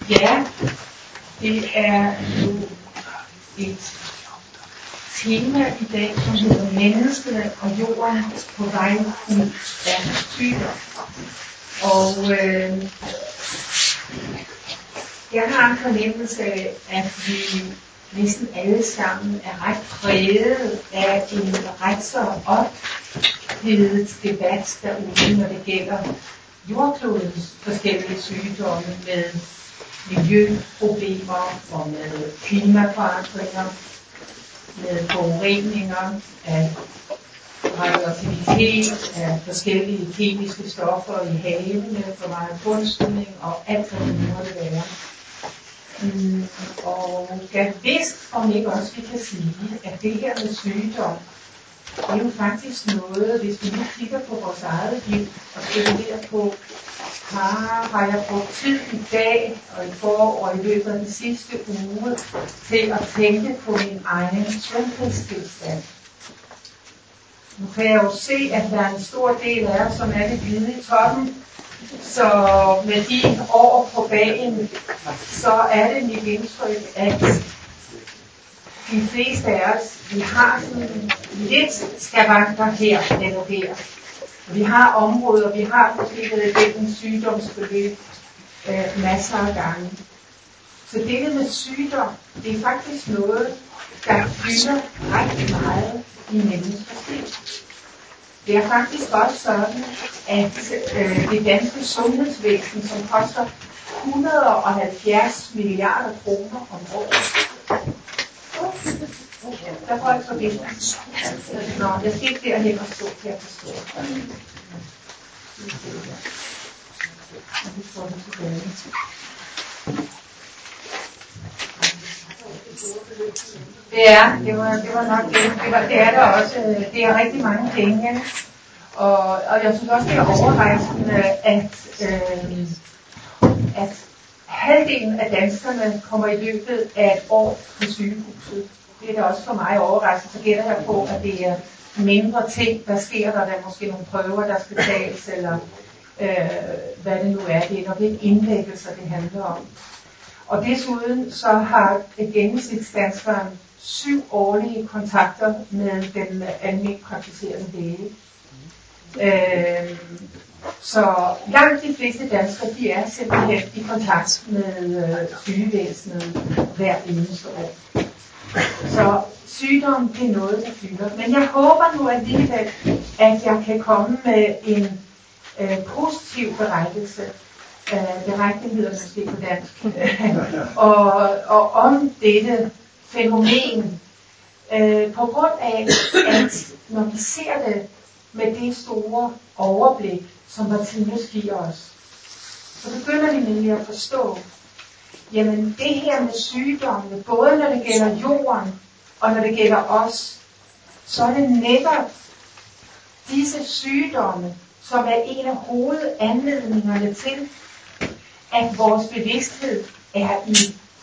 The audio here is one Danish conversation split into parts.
Ja, det er jo et tema i dag, som hedder menneskene og jorden på vej ud af sygdom. Og jeg har en fornemmelse af, at vi næsten alle sammen er ret præget af en ret så ophedet debat derude, når det gælder jordklodens forskellige sygdomme med miljøproblemer og med klimaforandringer, med forureninger af radioaktivitet, af forskellige kemiske stoffer i havene, for meget kunstning og alt, hvad det måtte være. Og jeg vidste, om ikke også vi kan sige, at det her med sygdom, det er jo faktisk noget, hvis vi nu kigger på vores eget liv og spekulerer på, har jeg brugt tid i dag og i forår og i løbet af den sidste uge til at tænke på min egen sundhedstilstand. Nu kan jeg jo se, at der er en stor del af os, som er lidt hvide i toppen. Så med de år på bagen, så er det mit indtryk, at de fleste af os, vi har sådan lidt skavanker her eller der. Vi har områder, vi har måske været igennem sygdomsforløb masser af gange. Så det med sygdom, det er faktisk noget, der fylder ret meget i menneskers liv. Det er faktisk også sådan, at det danske sundhedsvæsen, som koster 170 milliarder kroner om året. Der får jeg forbindelse. Nå, jeg skal ikke derhen og stå, kan jeg forstå. Ja, det var nok det. Det er der også. Det er rigtig mange penge. Og jeg synes også, det er overraskende, at halvdelen af danskerne kommer i løbet af et år på sygehuset. Det er da også for mig overraskende. Så gætter jeg på, at det er mindre ting, der sker der. Der er måske nogle prøver, der skal tages, eller hvad det nu er. Det er nok ikke indlæggelser, det handler om. Og desuden så har gennemsnitsdanskeren 7 årlige kontakter med den almindeligt praktiserende læge. Så langt de fleste danskere, de er simpelthen i kontakt med sygevæsenet hver eneste år. Så sygdom, det er noget, der fylder. Men jeg håber nu alligevel, at jeg kan komme med en positiv berettelse. Beretning hedder det måske på dansk. og om dette fænomen. På grund af, at når vi ser det med det store overblik, som Martinus giver os, så begynder vi nemlig at forstå, jamen det her med sygdomme, både når det gælder jorden, og når det gælder os, så er det netop disse sygdomme, som er en af hovedanledningerne til, at vores bevidsthed er i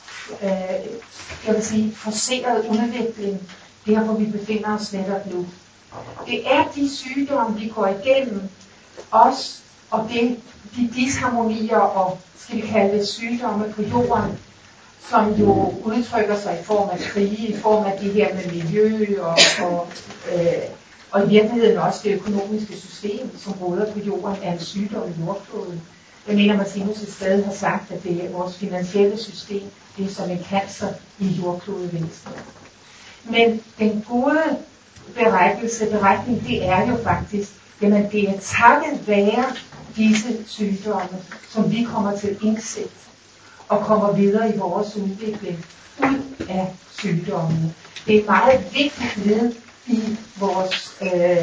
forceret udvikling, der hvor vi befinder os netop nu. Det er de sygdomme, vi går igennem os, og de disharmonier og, skal vi kalde det, sygdomme på jorden, som jo udtrykker sig i form af krige, i form af det her med miljø og i virkeligheden også det økonomiske system, som råder på jorden, er en sygdom i jordkloden. Jeg mener, Martinus et sted har sagt, at det er vores finansielle system, det er som en cancer i jordklodevæsenet. Men den gode beretning, det er jo faktisk, jamen det er takket være disse sygdomme, som vi kommer til indsigt og kommer videre i vores udvikling ud af sygdommene. Det er et meget vigtigt led i vores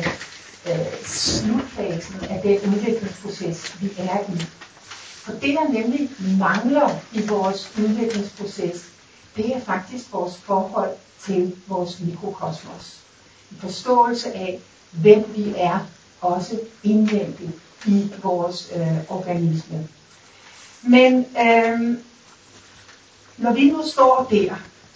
slutfasen af den udviklingsproces, vi er i. For det, der nemlig mangler i vores udviklingsproces, det er faktisk vores forhold til vores mikrokosmos. En forståelse af, hvem vi er, også indvendigt i vores organisme. Men når vi nu står der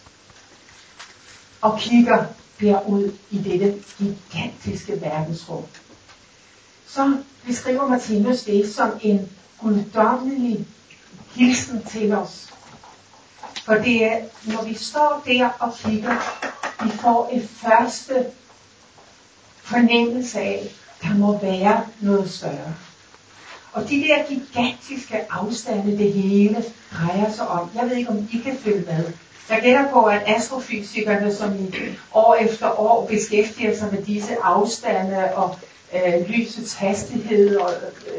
og kigger derud i dette gigantiske verdensrum, så beskriver Martinus det som en guddommelig hilsen til os. For det er, når vi står der og kigger, vi får et første fornemmelse af, der må være noget større. Og de der gigantiske afstande, det hele drejer sig om. Jeg ved ikke, om I kan følge med. Jeg gætter på, at astrofysikerne, som i år efter år beskæftiger sig med disse afstande og lysets hastighed og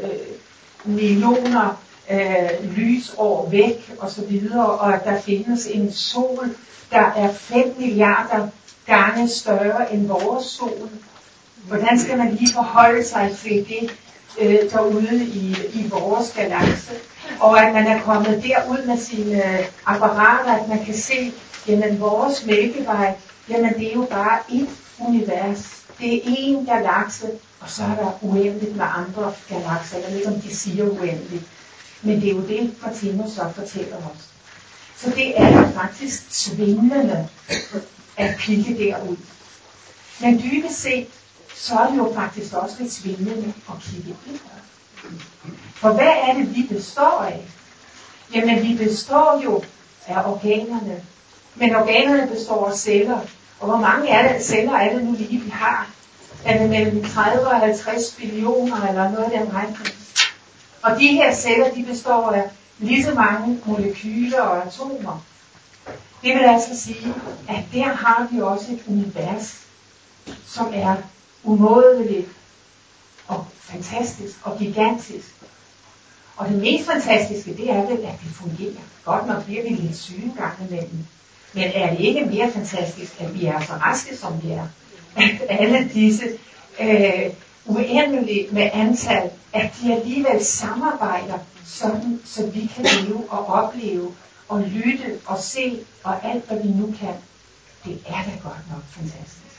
millioner lysår væk osv., og at der findes en sol, der er 5 milliarder gange større end vores sol. Hvordan skal man lige forholde sig til det derude i vores galakse? Og at man er kommet derud med sine apparater, at man kan se, jamen vores mælkevej, jamen det er jo bare et univers. Det er én galakse, og så er der uendeligt med andre galakser. Jeg ved ikke, om de siger uendeligt. Men det er jo det, Martinus så fortæller os. Så det er jo faktisk svimlende at kigge derud. Men dybest set, så er det jo faktisk også lidt svimlende at kigge indad. For hvad er det, vi består af? Jamen, vi består jo af organerne. Men organerne består af celler. Og hvor mange celler er det nu lige, vi har? Er det mellem 30 og 50 billioner eller noget af den retning? Og de her celler, de består af lige så mange molekyler og atomer. Det vil altså sige, at der har vi også et univers, som er umådeligt og fantastisk og gigantisk. Og det mest fantastiske, det er vel, at det fungerer. Godt nok bliver vi lidt syge gang imellem. Men er det ikke mere fantastisk, at vi er så raske, som vi er? At alle disse uendeligt med antal, at de alligevel samarbejder, sådan, så vi kan leve og opleve og lytte og se og alt, hvad vi nu kan. Det er da godt nok fantastisk.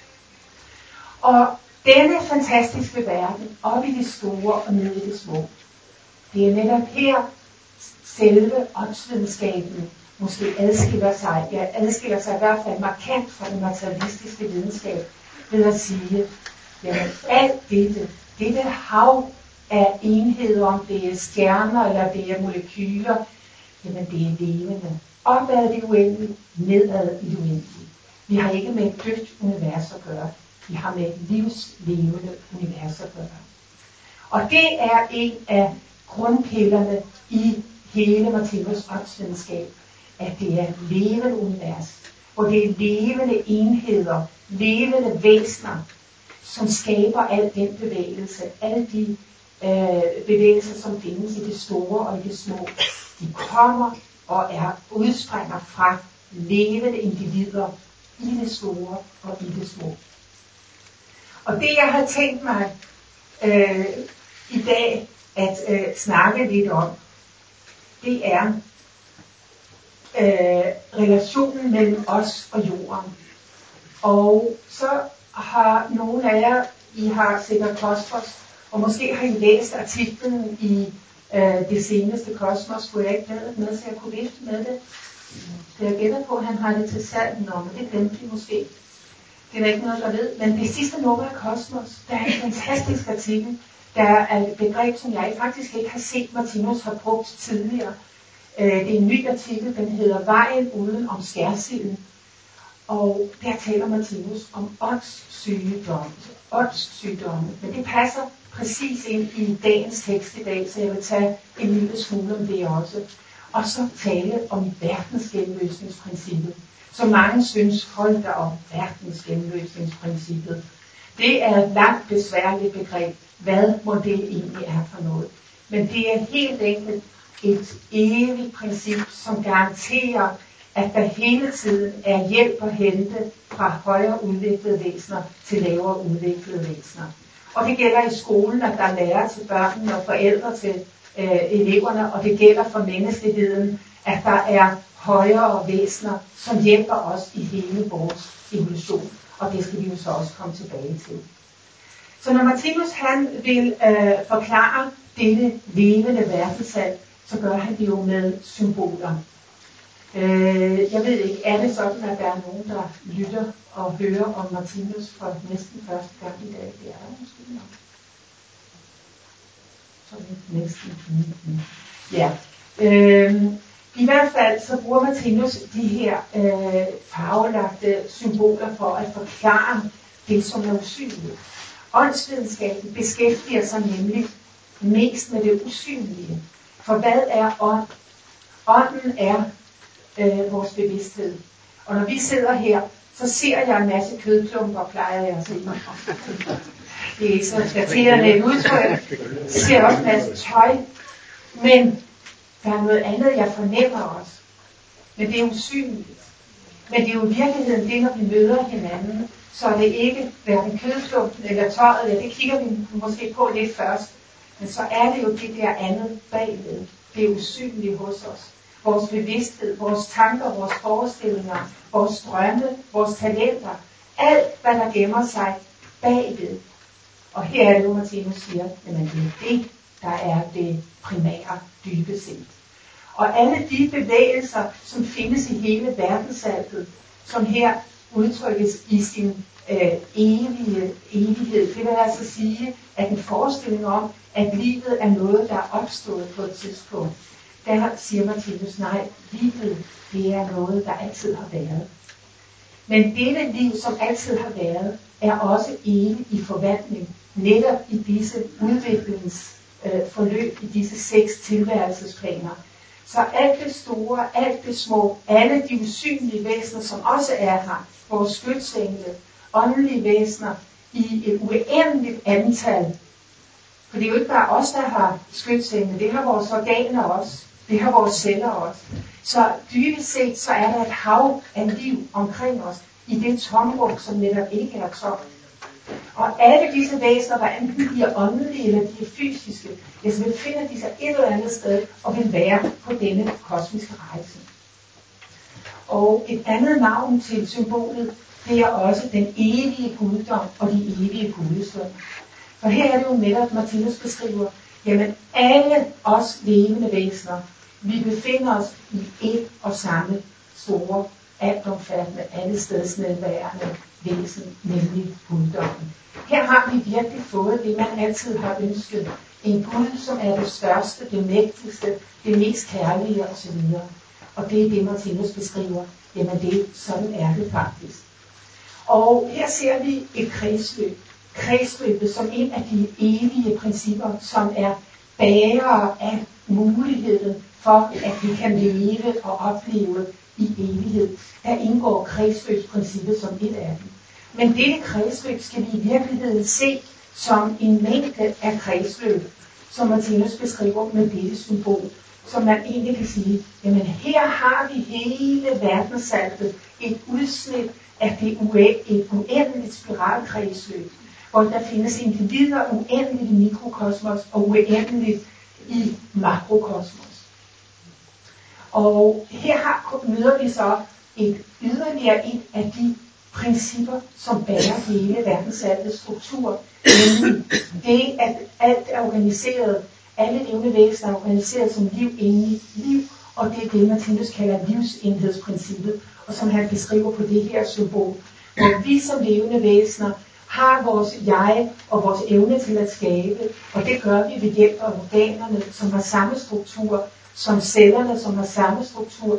Og denne fantastiske verden, op i det store og nede i det små, det er netop her selve åndsvidenskaben måske adskiller sig i hvert fald markant fra den materialistiske videnskab, ved at sige, jamen alt dette hav af enheder, om det er stjerner eller det er molekyler, jamen det er levende. Opad det uendelige, nedad i det uendelige. Vi har ikke med et dødt univers at gøre. Vi har med et livslevende univers at gøre. Og det er en af grundpillerne i hele Martinus åndsvidenskab, at det er et levende univers, hvor det er levende enheder, levende væsener, som skaber al den bevægelse, alle de bevægelser, som findes i det store og i det små. De kommer og udspringer fra levende individer i det store og i det små. Og det jeg har tænkt mig i dag at snakke lidt om, det er relationen mellem os og jorden. Og så har nogle af jer, I har sikkert Kosmos, og måske har I læst artiklen i det seneste Kosmos, skulle jeg ikke med, så jeg kunne vifte med det. Så jeg gætter på, at han har det til salg nu, men det glemte vi måske. Det er ikke noget, der ved. Men det sidste nummer af Kosmos, der er en fantastisk artikel. Der er et begreb, som jeg faktisk ikke har set Martinus har brugt tidligere. Det er en ny artikel, den hedder Vejen uden om skærsilden. Og der taler Martinus om åndssygdomme. Men det passer præcis ind i dagens tekst i dag, så jeg vil tage en lille smule om det også. Og så tale om verdensgenløsningsprincippet. Så mange synes, hold da om verdensgenløsningsprincippet. Det er et langt besværligt begreb. Hvad må det egentlig er for noget? Men det er helt enkelt et evigt princip, som garanterer, at der hele tiden er hjælp at hente fra højere udviklede væsener til lavere udviklede væsener. Og det gælder i skolen, at der er lærere til børnene og forældre til eleverne, og det gælder for menneskeheden, at der er højere væsener, som hjælper os i hele vores evolution. Og det skal vi jo så også komme tilbage til. Så når Martinus han vil forklare dette levende verdensal, så gør han det jo med symboler. Jeg ved ikke, er det sådan, at der er nogen, der lytter og hører om Martinus for næsten første gang i dag? Det er der måske nok. Så næsten. Ja, I hvert fald så bruger Martinus de her farvelagte symboler for at forklare det, som er usynligt. Åndsvidenskaben beskæftiger sig nemlig mest med det usynlige. For hvad er ånd? Ånden er vores bevidsthed. Og når vi sidder her, så ser jeg en masse kødklumper, plejer jeg at sige. Det er ikke så flatterende et udtryk. Jeg ser også en masse tøj. Men der er noget andet, jeg fornemmer også. Men det er usynligt. Men det er jo i virkeligheden det, når vi møder hinanden, så er det ikke hverken kødklumpen eller tøjet. Ja, det kigger vi måske på lidt først. Men så er det jo det der andet bagved. Det er usynligt hos os. Vores bevidsthed, vores tanker, vores forestillinger, vores drømme, vores talenter. Alt, hvad der gemmer sig bagved. Og her er det jo, Martinus siger, at det er det, der er det primære dybe set. Og alle de bevægelser, som findes i hele verdensaltet, som her udtrykkes i sin evighed, det vil altså sige, at en forestilling om, at livet er noget, der er opstået på et tidspunkt. Der siger Martinus, nej, livet, det er noget, der altid har været. Men dette liv, som altid har været, er også evigt i forvandling, netop i disse udviklingsforløb, i disse 6 tilværelsesplaner. Så alt det store, alt det små, alle de usynlige væsener, som også er her, vores skytsengel, åndelige væsener, i et uendeligt antal. For det er jo ikke bare os, der har skytsengel, det har vores organer også, det har vores celler også. Så dybest set, så er der et hav af liv omkring os, i det tomrum, som netop ikke er tomt. Og alle disse væsener, der enten de er åndelige eller de er fysiske, så befinder de sig et eller andet sted og vil være på denne kosmiske rejse. Og et andet navn til symbolet, det er også den evige guddom og de evige gudesønner. For her er det jo netop, Martinus beskriver, jamen alle os levende væsener, vi befinder os i et og samme store, altomfattende, allestedsnedværende væsen, nemlig guddommen. Her har vi virkelig fået det, man altid har ønsket. En Gud, som er det største, det mægtigste, det mest kærlige osv. Og det er det, Martinus beskriver. Jamen det, sådan er det faktisk. Og her ser vi et kredsløb. Kredsløbet som en af de evige principper, som er bærere af muligheden for, at vi kan leve og opleve i evighed. Der indgår kredsløbsprincippet som et af dem. Men dette kredsløb skal vi i virkeligheden se som en mængde af kredsløb, som Martinus beskriver med dette symbol, som man egentlig kan sige, jamen her har vi hele verdensaltet, et udsnit af det et uendeligt spiralkredsløb, hvor der findes individer uendeligt i mikrokosmos og uendeligt i makrokosmos. Og her møder vi så yderligere et af de principper, som bærer hele verdensaltets struktur, nemlig det, at alt er organiseret, alle levende væsener er organiseret som liv inde i liv, og det er det, Martinus kalder livsenhedsprincippet, og som han beskriver på det her symbol, hvor vi som levende væsener har vores jeg og vores evne til at skabe, og det gør vi ved hjælp af organerne, som har samme struktur, som cellerne, som har samme struktur,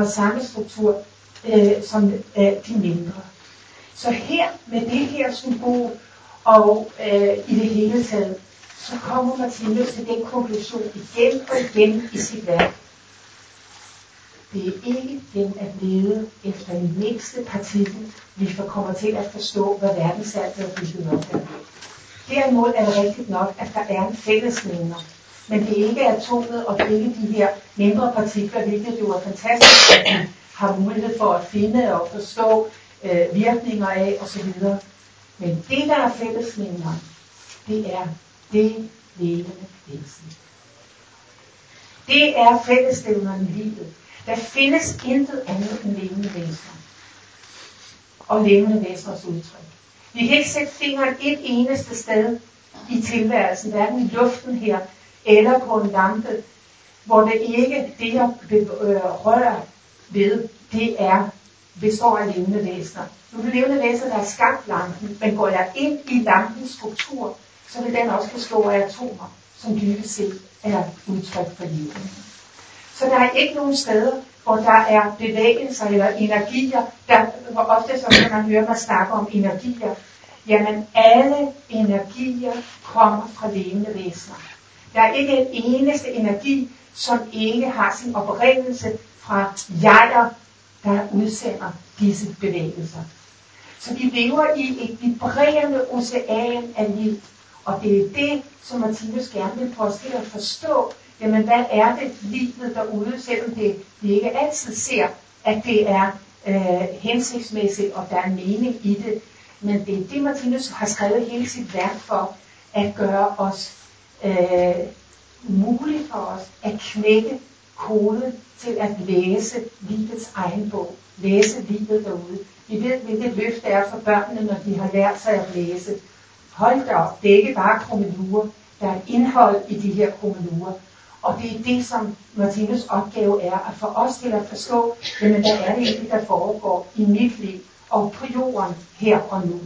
som de mindre. Så her med det her symbol og i det hele taget, så kommer Martinus til den konklusion igen og igen i sit værk. Det er ikke den at lede efter den mindste partikel, vi kommer til at forstå, hvad verdensaltet er bygget op af. Derimod er det rigtigt nok, at der er en fællesnævner. Men det er ikke atomet, og det er ikke de her mindre partikler, hvilket jo er fantastisk, at vi har mulighed for at finde og forstå virkninger af osv. Men det, der er fællesnævneren, det er det levende væsen. Det er fællesnævneren i livet. Der findes intet andet end levende væsener. Og levende væseners udtryk. Vi kan ikke sætte fingeren et eneste sted i tilværelsen, hverken i luften her, eller på en lampe, hvor det ikke, det jeg rører ved, det består af levende væsener. Nu er det levende væsener, der har skabt lampen, men går jeg ind i lampens struktur, så vil den også bestå af atomer, som dybest set er udtryk for livet. Så der er ikke nogen steder, hvor der er bevægelser eller energier. Hvor ofte så kan man høre mig snakke om energier. Jamen alle energier kommer fra levende væsener. Der er ikke en eneste energi, som ikke har sin oprindelse fra jeger, der udsender disse bevægelser. Så vi lever i et vibrerende ocean af liv. Og det er det, som Martinus gerne vil få os til at forstå. Jamen, hvad er det livet derude, selvom vi ikke altid ser, at det er hensigtsmæssigt, og der er mening i det. Men det er det, Martinus har skrevet hele sit værk for, at gøre os muligt for os at knække koden til at læse livets egen bog. Læse livet derude. Vi ved, hvilket løft det er for børnene, når de har lært sig at læse. Hold da op, det er ikke bare krummelurer. Der er et indhold i de her krummelurer. Og det er det, som Martinus opgave er, at få os til at forstå, jamen hvad er det egentlig, der foregår i mit liv og på jorden her og nu.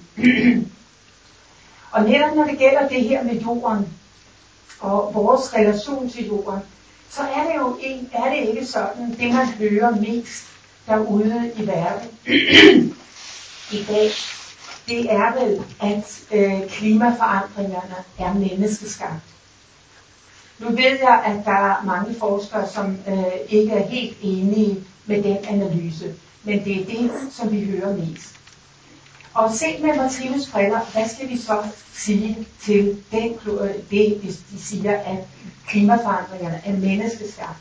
Og netop når det gælder det her med jorden og vores relation til jorden, så er det jo ikke sådan, det man hører mest derude i verden i dag, det er vel, at klimaforandringerne er menneskeskabt. Nu ved jeg, at der er mange forskere, som ikke er helt enige med den analyse, men det er det, som vi hører mest. Og set med Martinus briller, hvad skal vi så sige til det, hvis de siger, at klimaforandringerne er menneskeskabt?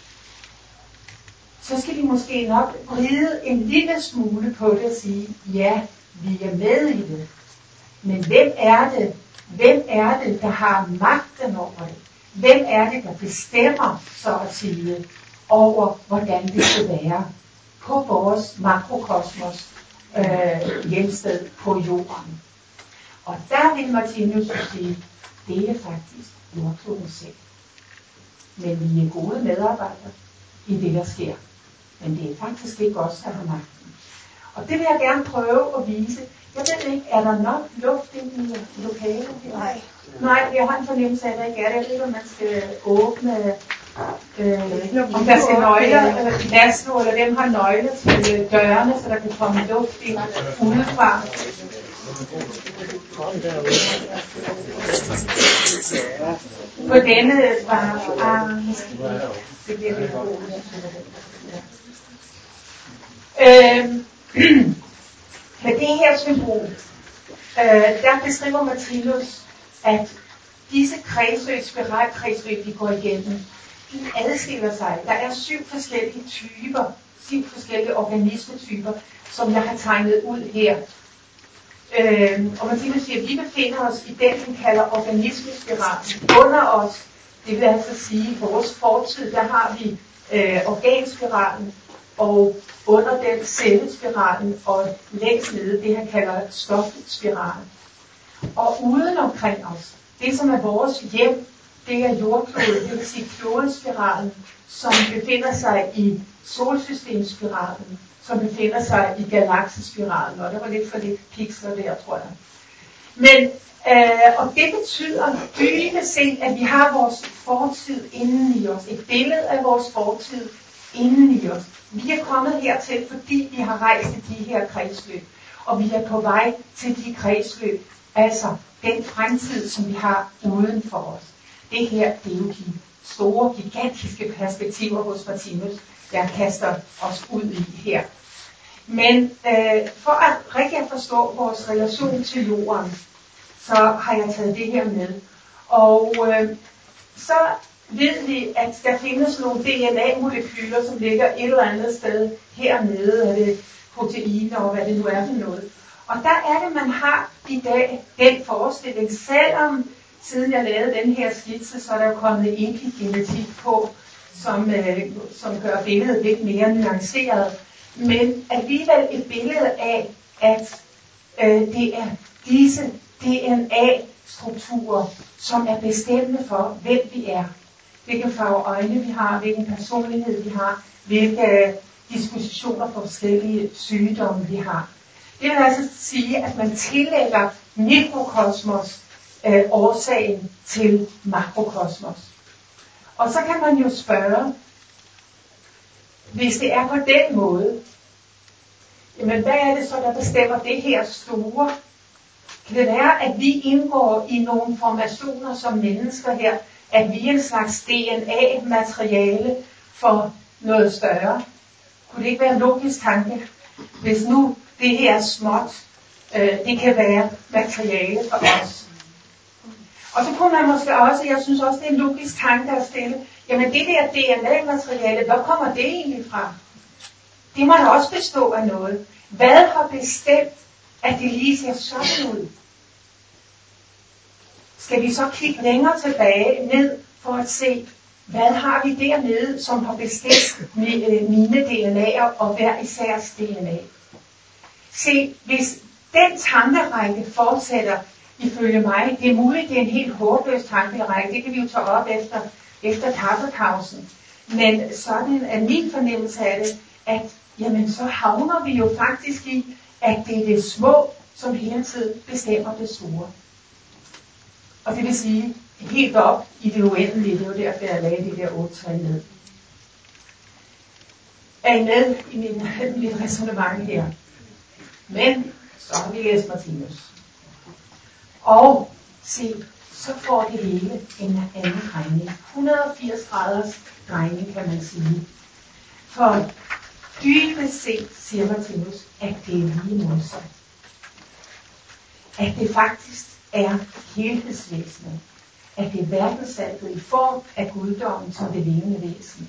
Så skal vi måske nok vride en lille smule på det og sige, ja, vi er med i det. Men hvem er det, der har magten over det? Hvem er det, der bestemmer, så at sige, over hvordan det skal være på vores makrokosmos hjemsted på jorden? Og der vil Martinus sige, det er faktisk jordkloden selv. Men vi er gode medarbejdere i det, der sker. Men det er faktisk ikke os, der har magten. Og det vil jeg gerne prøve at vise. Jeg ved ikke, er der nok luft ind i lokalet her? Nej, jeg har en fornemmelse af, at der ikke er det. Jeg ved ikke, om man skal åbne, om der skal nøgler, glasslå, eller hvem har nøgler til dørene, så der kan komme luft ind udefra. På denne var det bliver lidt med det her symbol, der beskriver Martinus, at disse kredsløb, spiralkredsløb, de går igennem, de adskiller sig. Der er 7 forskellige typer, 7 forskellige organismetyper, som jeg har tegnet ud her. Og Martinus siger, at vi befinder os i den, han kalder organismespiralen. Under os, det vil altså sige, i vores fortid, der har vi organspiralen, og under den cellespiralen, og længst nede, det han kalder stofspiralen. Og uden omkring os, det som er vores hjem, det er jordkloden, det vil sige klodespiralen, som befinder sig i solsystemspiralen, som befinder sig i galaksespiralen, og der var lidt for lidt pixler der, tror jeg. Men, og det betyder dybest set, at vi har vores fortid inden i os, et billede af vores fortid inden i os. Vi er kommet hertil, fordi vi har rejst i de her kredsløb, og vi er på vej til de kredsløb, altså den fremtid, som vi har uden for os. Det her, det er jo de store, gigantiske perspektiver hos Martinus, jeg kaster os ud i her. Men for at rigtig at forstå vores relation til jorden, så har jeg taget det her med. Og så ved vi, at der findes nogle DNA-molekyler, som ligger et eller andet sted hernede, er det proteiner og hvad det nu er for noget. Og der er det, man har i dag den forestilling, selvom siden jeg lavede den her skitse, så er der jo kommet epigenetik på, som gør billedet lidt mere nuanceret. Men alligevel et billede af, at det er disse DNA-strukturer, som er bestemmende for, hvem vi er. Hvilke farve øjne vi har, hvilken personlighed vi har, hvilke dispositioner for forskellige sygdomme vi har. Det vil altså sige, at man tillægger mikrokosmos årsagen til makrokosmos. Og så kan man jo spørge, hvis det er på den måde, jamen hvad er det så, der bestemmer det her store? Kan det være, at vi indgår i nogle formationer som mennesker her, at vi er en slags DNA-materiale for noget større? Kunne det ikke være en logisk tanke, hvis nu det her småt, det kan være materiale for os? Og så kunne man måske også, jeg synes også, det er en logisk tanke at stille, jamen det der DNA-materiale, hvor kommer det egentlig fra? Det må da også bestå af noget. Hvad har bestemt, at det lige ser sådan ud? Skal vi så kigge længere tilbage ned for at se, hvad har vi dernede, som har bestemt mine DNA'er og hver isærs DNA? Se, hvis den tankerække fortsætter ifølge mig, det er muligt, det er en helt håbløs tankerække, det kan vi jo tage op efter kaffepausen. Men sådan er min fornemmelse af det, at jamen, så havner vi jo faktisk i, at det er det små, som hele tiden bestemmer det store. Og det vil sige, helt op i det uendelige, det er jo derfor, jeg lagde det der 8-trin ned. Er I med i mit resonemang her? Men så har vi læst Martinus. Og se, så får det hele en anden drejning. 180 graders drejning, kan man sige. For dybest set, siger Martinus, at det er lige modsat. At det faktisk er helhedsvæsenet. At det er verdensaltet i form af guddommen som det levende væsen,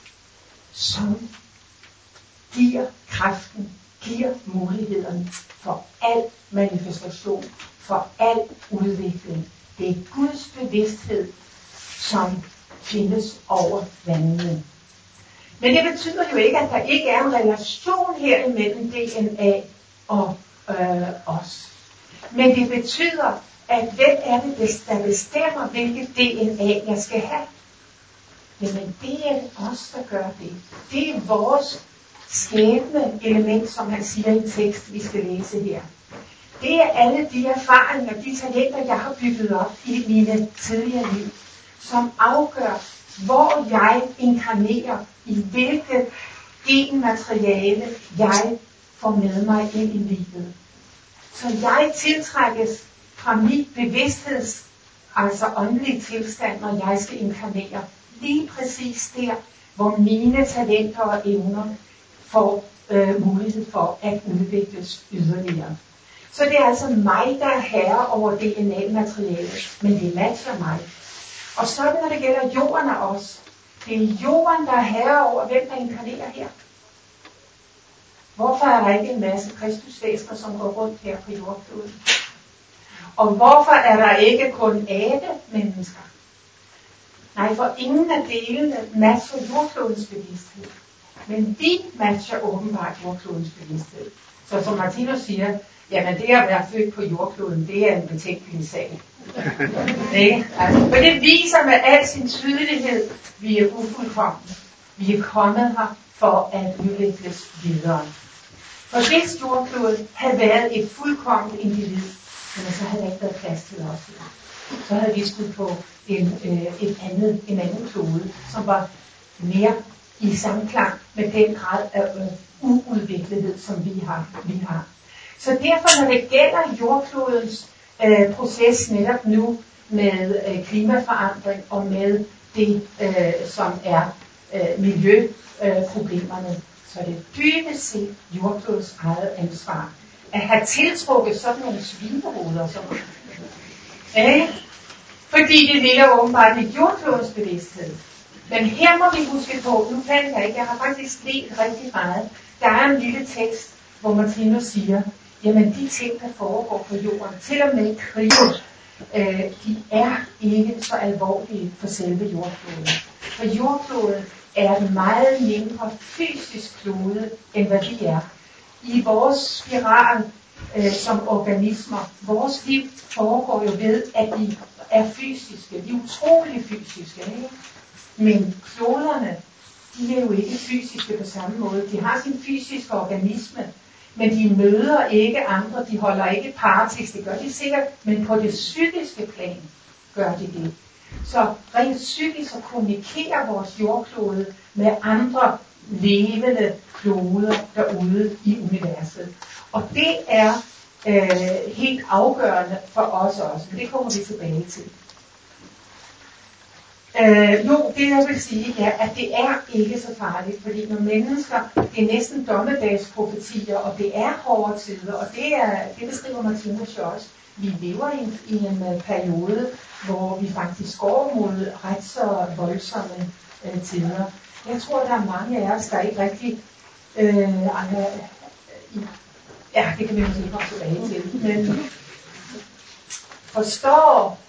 som giver kraften, giver mulighederne for al manifestation, for al udvikling. Det er Guds bevidsthed, som findes over vandene. Men det betyder jo ikke, at der ikke er en relation her imellem DNA og os. Men det betyder, at hvem er det, der bestemmer, hvilket DNA jeg skal have? Jamen det er os, der gør det. Det er vores skæbne element, som han siger i en tekst, vi skal læse her. Det er alle de erfaringer, de talenter, jeg har bygget op i mine tidligere liv, som afgør, hvor jeg inkarnerer, i hvilket genmateriale jeg får med mig ind i livet. Så jeg tiltrækkes fra mit bevidstheds, altså åndelige tilstand, når jeg skal inkarnere. Lige præcis der, hvor mine talenter og evner får mulighed for at udvikles yderligere. Så det er altså mig, der er herre over DNA-materialet, men det matcher mig. Og sådan når det gælder jorden af os. Det er jorden, der er herre over, hvem der inkarnerer her. Hvorfor er der ikke en masse kristusvæsener, som går rundt her på jordkloden? Og hvorfor er der ikke kun abe-mennesker? Nej, for ingen af delene matcher jordklodens bevidsthed. Men vi matcher åbenbart jordklodens bevidsthed. Så som Martinus siger, jamen det at være født på jordkloden, det er en betænkelig sag. Altså, for det viser med al sin tydelighed, vi er ufuldkomne. Vi er kommet her for at udvikles videre. For hvis jordkloden havde været et fuldkomment individ, så havde der ikke været plads til os. Så havde vi skulle på en anden klode, som var mere i samklang med den grad af uudviklethed, som vi har. Så derfor, når det gælder jordklodens proces netop nu med klimaforandring og med det, som er miljøproblemerne, så er det dybest set jordklodens eget ansvar at have tiltrukket sådan nogle svinehoveder som fordi det ligger åbenbart i jordklodens bevidsthed. Men her må vi huske på, nu fandt jeg ikke, jeg har faktisk let rigtig meget. Der er en lille tekst, hvor Martinus siger, jamen de ting, der foregår på jorden, til og med krig, de er ikke så alvorlige for selve jordkloden. For jordkloden er en meget mindre fysisk klode, end hvad vi er. I vores spiral som organismer, vores liv foregår jo ved, at vi er fysiske. Vi er utrolig fysiske, ikke? Men kloderne, de er jo ikke fysiske på samme måde. De har sin fysiske organisme, men de møder ikke andre, de holder ikke partis, det gør de sikkert, men på det psykiske plan gør de det. Så rent psykisk så kommunikerer vores jordklode med andre levende kloder derude i universet. Og det er helt afgørende for os også, men det kommer vi tilbage til. Jo, det jeg vil sige er, at det er ikke så farligt, fordi når mennesker, det er næsten dommedagsprofetier, og det er hårde tider, og det beskriver Martinus jo også. Vi lever i en periode, hvor vi faktisk går mod ret så voldsomme tider. Jeg tror, der er mange af os, der ikke rigtig, ja, det kan vi måske komme tilbage til, men forstår,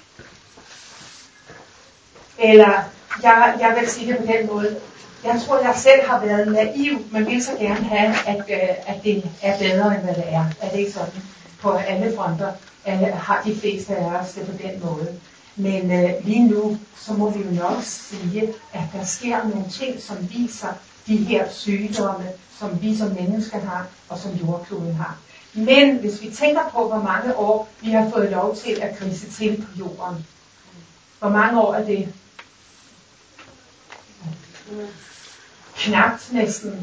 eller jeg vil sige det på den måde, jeg tror, jeg selv har været naiv, men vil så gerne have, at det er bedre, end hvad det er. Er det ikke sådan? På alle fronter har de fleste af os det på den måde. Men lige nu, så må vi jo nok sige, at der sker nogle ting, som viser de her sygdomme, som vi som mennesker har, og som jordkloden har. Men hvis vi tænker på, hvor mange år vi har fået lov til at grise til på jorden. Hvor mange år er det? Knapt næsten.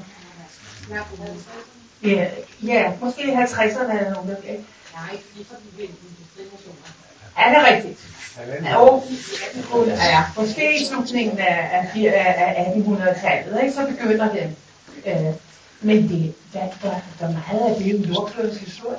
Ja, måske i 50'erne eller nogen, der bliver. Nej, lige for de industrinationer. Er det rigtigt? Jo, ja, måske i slutningen af 1800-tallet, ikke, så begynder det. Men der meget af det er jordklodens historie.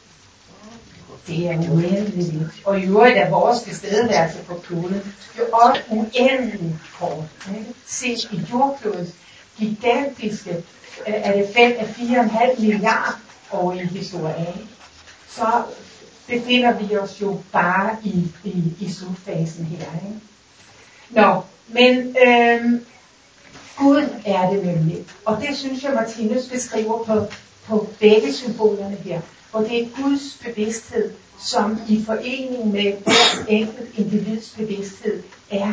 Det er uendeligt. Og i øvrigt er vores tilstedeværelse på kloden jo også uendeligt kort. Set i jordklodens gigantiske, er det 5 af 4,5 milliarder år i historien, så befinder vi os jo bare i slutfasen her. Ikke? Nå, men Gud er det nemlig. Og det synes jeg, Martinus beskriver på begge symbolerne her. Hvor det er Guds bevidsthed, som i forening med hver enkelt individs bevidsthed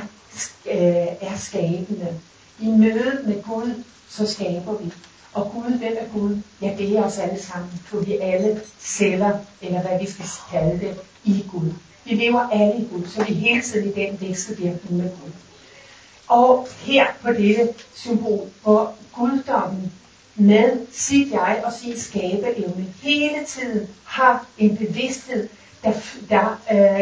er skabende. I mødet med Gud, så skaber vi. Og Gud, hvem er Gud? Ja, det er os alle sammen. For vi alle celler, eller hvad vi skal kalde det, i Gud. Vi lever alle i Gud, så vi er hele tiden i den vekselvirkning med Gud. Og her på dette symbol, hvor guddommen med sit jeg og sin skabeevne hele tiden har en bevidsthed, der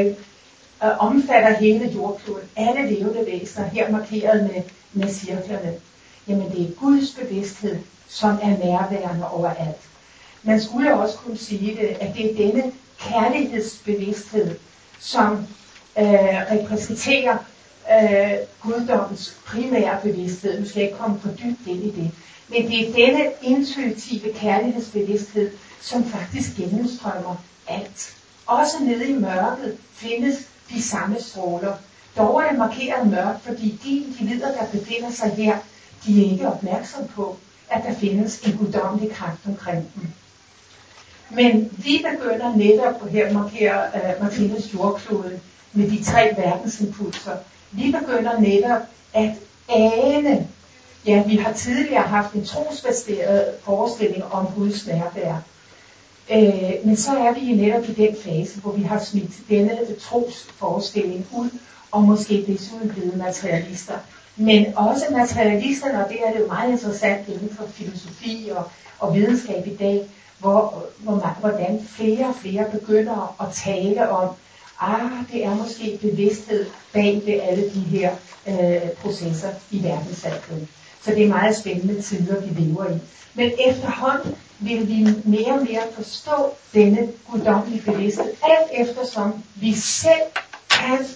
omfatter hele jordkloden, alle levende væsener, her markeret med cirklerne. Jamen det er Guds bevidsthed, som er nærværende overalt. Man skulle også kunne sige det, at det er denne kærlighedsbevidsthed, som repræsenterer guddommens primære bevidsthed. Nu skal jeg ikke komme for dybt ind i det. Men det er denne intuitive kærlighedsbevidsthed, som faktisk gennemstrømmer alt. Også nede i mørket findes de samme stråler. Dog er det markeret mørkt, fordi de individer, der befinder sig her, de er ikke opmærksom på, at der findes en guddommelig kraft omkring dem. Men vi begynder netop, her markerer Martinus jordkloden med de 3 verdensimpulser, vi begynder netop at ane, ja, vi har tidligere haft en trosbaseret forestilling om Guds nærvær. Men så er vi netop i den fase, hvor vi har smidt denne trosforestilling ud, og måske desuden blevet materialister. Men også materialisterne, og det er det jo meget interessant inden for filosofi og videnskab i dag, hvordan flere og flere begynder at tale om, det er måske bevidsthed bag ved alle de her processer i verdensalderen. Så det er meget spændende tider, vi lever i. Men efterhånden vil vi mere og mere forstå denne guddommelige bevidsthed, alt eftersom vi selv kan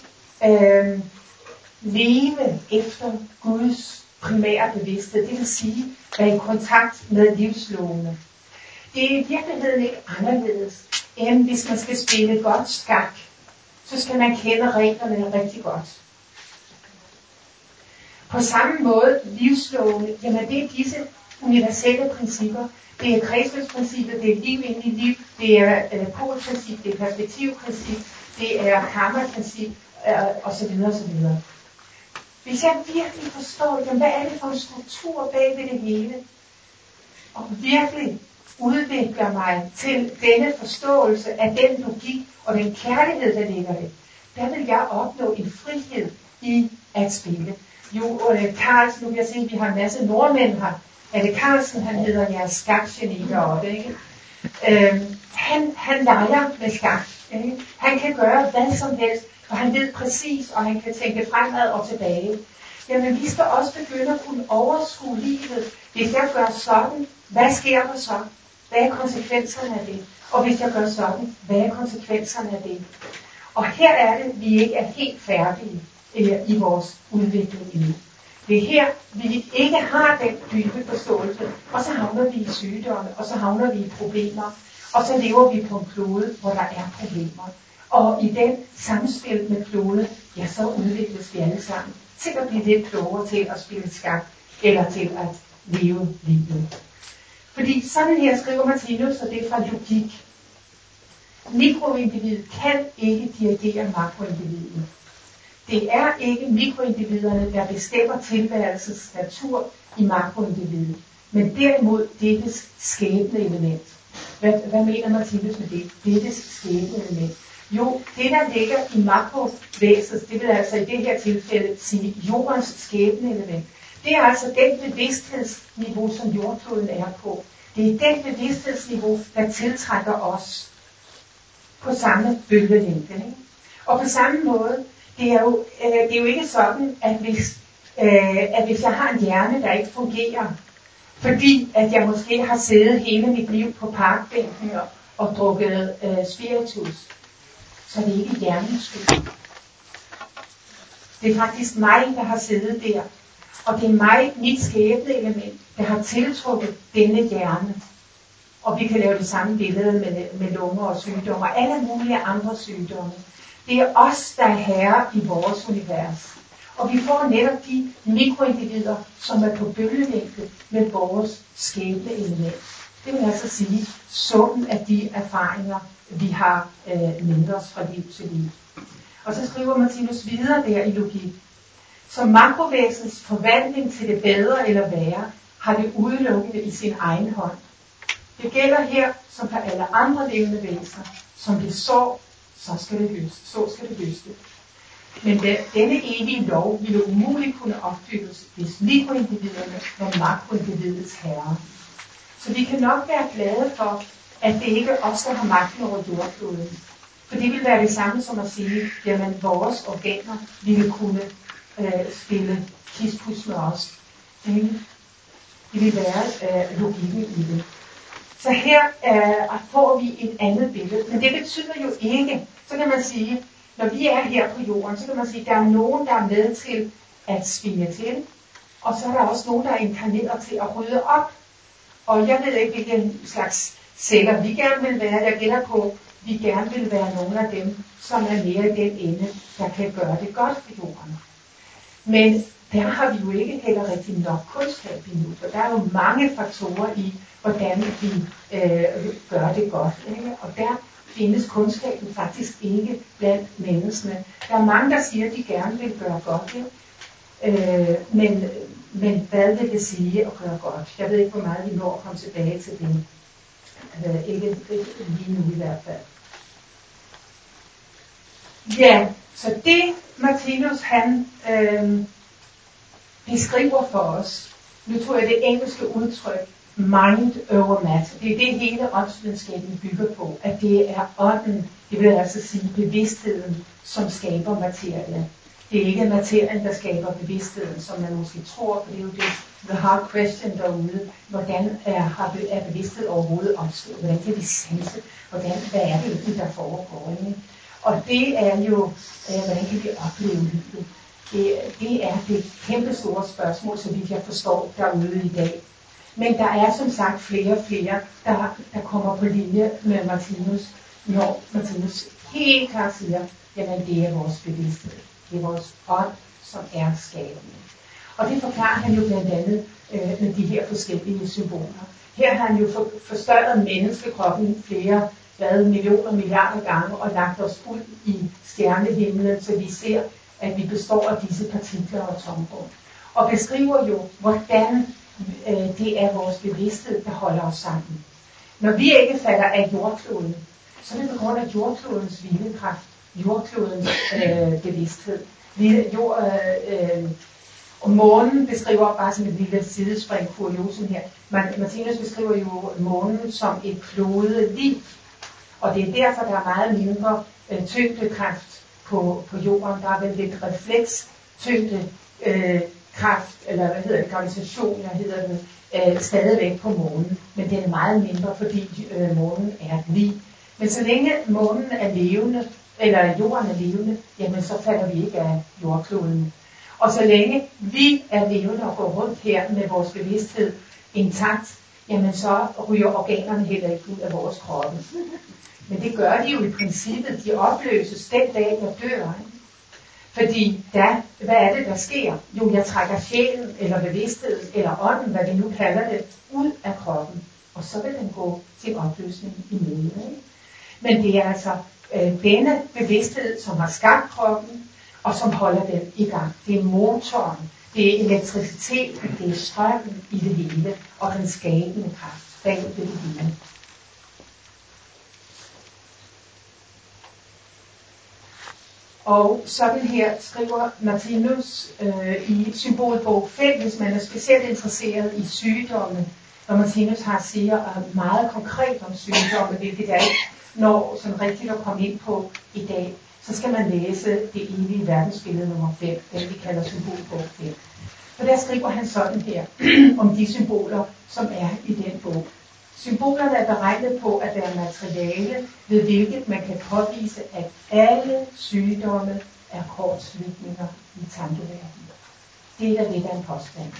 leve efter Guds primære bevidsthed. Det vil sige, være i kontakt med livslovene. Det er i virkeligheden ikke anderledes, end hvis man skal spille godt skak, så skal man kende reglerne rigtig godt. På samme måde livslovene, jamen det er disse universelle principper. Det er kredsløbsprincippet, det er liv ind i liv, det er polprincip, det er perspektivprincip, det er karma-princip, osv. osv. Hvis jeg virkelig forstår, jamen, hvad er det for en struktur bag ved det hele, og virkelig udvikler mig til denne forståelse af den logik og den kærlighed, der ligger i, der vil jeg opnå en frihed i at spille. Jo, Karls, nu kan jeg se, at vi har en masse nordmænd her. det Carlsen, han hedder jeres skakgeni deroppe, ikke? Han leger med skak. Ikke? Han kan gøre hvad som helst, og han ved præcis, og han kan tænke fremad og tilbage. Jamen, vi skal også begynde at kunne overskue livet. Hvis jeg gør sådan, hvad sker der så? Hvad er konsekvenserne af det? Og hvis jeg gør sådan, hvad er konsekvenserne af det? Og her er det, vi ikke er helt færdige i vores udvikling endnu. Det er her, vi ikke har den dybe forståelse, og så havner vi i sygdomme, og så havner vi i problemer, og så lever vi på en klode, hvor der er problemer. Og i den samspil med kloden, ja, så udvikles vi alle sammen til at blive lidt klogere til at spille skak, eller til at leve livet. Fordi sådan her skriver Martinus, og det er fra logik. Mikroindividet kan ikke dirigere makroindividet. Det er ikke mikroindividerne, der bestemmer tilværelsens natur i makroindividet, men derimod dettes skæbneelement. Hvad mener Martinus med det? Dettes skæbneelement. Jo, det der ligger i makrovæsenet, det vil altså i det her tilfælde sige jordens skæbneelement. Det er altså den bevidsthedsniveau, som jordkloden er på. Det er den bevidsthedsniveau, der tiltrækker os på samme bølgelængde. Ikke? Og på samme måde, det er jo ikke sådan, at hvis jeg har en hjerne, der ikke fungerer, fordi at jeg måske har siddet hele mit liv på parkbænken og drukket spiritus, så er det ikke hjernens skyld. Det er faktisk mig, der har siddet der. Og det er mig, mit skæbneelement, der har tiltrukket denne hjerne. Og vi kan lave det samme billede med lunger og sygdomme og alle mulige andre sygdomme. Det er os, der er herre i vores univers. Og vi får netop de mikroindivider, som er på bølgelængde med vores skæbneelement. Det vil altså sige summen af de erfaringer, vi har med os fra liv til liv. Og så skriver Martinus videre der i logik. Som makrovæsens forvandling til det bedre eller værre, har det udelukkende i sin egen hånd. Det gælder her, som for alle andre levende væsener, som det sår, så skal det høste. Men denne evige lov ville umuligt kunne opfyldes, hvis mikroindividerne var makroindividets herre. Så vi kan nok være glade for, at det ikke er os, der har magten over jordkloden. For det vil være det samme som at sige, jamen vores organer ville kunne spille kispus med os. Det vil være logikken i det. Så her får vi et andet billede. Men det betyder jo ikke, så kan man sige, når vi er her på jorden, så kan man sige, at der er nogen, der er med til at spille til, og så er der også nogen, der er inkarneret til at rydde op. Og jeg ved ikke, hvilken slags celler vi gerne vil være. Jeg gætter på, at vi gerne vil være nogle af dem, som er mere i den ende, der kan gøre det godt for jorden. Men der har vi jo ikke heller rigtig nok kundskab endnu, for der er jo mange faktorer i, hvordan vi gør det godt. Ikke? Og der findes kundskaben faktisk ikke blandt menneskene. Der er mange, der siger, at de gerne vil gøre godt, men hvad vil det sige at gøre godt? Jeg ved ikke, hvor meget vi når at komme tilbage til det. Ikke lige nu i hvert fald. Ja, så det Martinus han beskriver for os, nu tror jeg det engelske udtryk, mind over matter. Det er det hele åndsvidenskaben bygger på, at det er ånden, det vil altså sige bevidstheden, som skaber materie. Det er ikke materien, der skaber bevidstheden, som man måske tror, for det er jo det the hard question derude. Hvordan er bevidsthed overhovedet opstået? Hvordan kan vi sanse? Hvad er det egentlig, der foregår? Ikke? Og det er jo, hvordan kan vi opleve livet? Det er det kæmpe store spørgsmål, så vidt jeg forstår derude i dag. Men der er som sagt flere og flere, der kommer på linje med Martinus, når Martinus helt klart siger, jamen det er vores bevidsthed. Det er vores ånd, som er skabende. Og det forklarer han jo blandt andet med de her forskellige symboler. Her har han jo forstørret menneskekroppen flere millioner, milliarder gange og lagt os ud i stjernehimlen, så vi ser, at vi består af disse partikler og tomrum. Og beskriver jo, hvordan det er vores bevidsthed, der holder os sammen. Når vi ikke falder af jordkloden, så er det på grund af jordklodens viljekraft, jordklodens bevidsthed. Og månen beskriver bare sådan et lille sidespring, kuriosen her. Martinus beskriver jo månen som et klodet liv. Og det er derfor, der er meget mindre tyngdekraft på jorden. Der er vel lidt refleks tyngdekraft, eller hvad hedder det, gravitation, hedder det, stadigvæk på månen. Men den er meget mindre, fordi månen er et liv. Men så længe månen er levende, eller jorden er levende, jamen så falder vi ikke af jordkloden. Og så længe vi er levende og går rundt her med vores bevidsthed intakt, jamen så ryger organerne heller ikke ud af vores kroppe. Men det gør de jo i princippet. De opløses den dag, jeg dør. Ikke? Fordi hvad er det, der sker? Jo, jeg trækker sjælen, eller bevidstheden, eller ånden, hvad vi nu kalder det, ud af kroppen. Og så vil den gå til opløsning i møde. Ikke? Men det er altså denne bevidsthed, som har skabt kroppen, og som holder den i gang. Det er motoren, det er elektriciteten, det er strømmen i det hele, og den skabende kraft bag det hele. Og sådan her skriver Martinus i symbolbog 5, hvis man er specielt interesseret i sygdomme, når Martinus har siger meget konkret om sygdomme, hvilket jeg ikke når sådan rigtigt at komme ind på i dag, så skal man læse det evige verdensbillede nummer 5, den vi kalder symbolbog 5. For der skriver han sådan her om de symboler, som er i den bog. Symbolerne er beregnet på at være materiale, ved hvilket man kan påvise, at alle sygdomme er kortslutninger i tankeverdenen. Det er lidt af en påstand.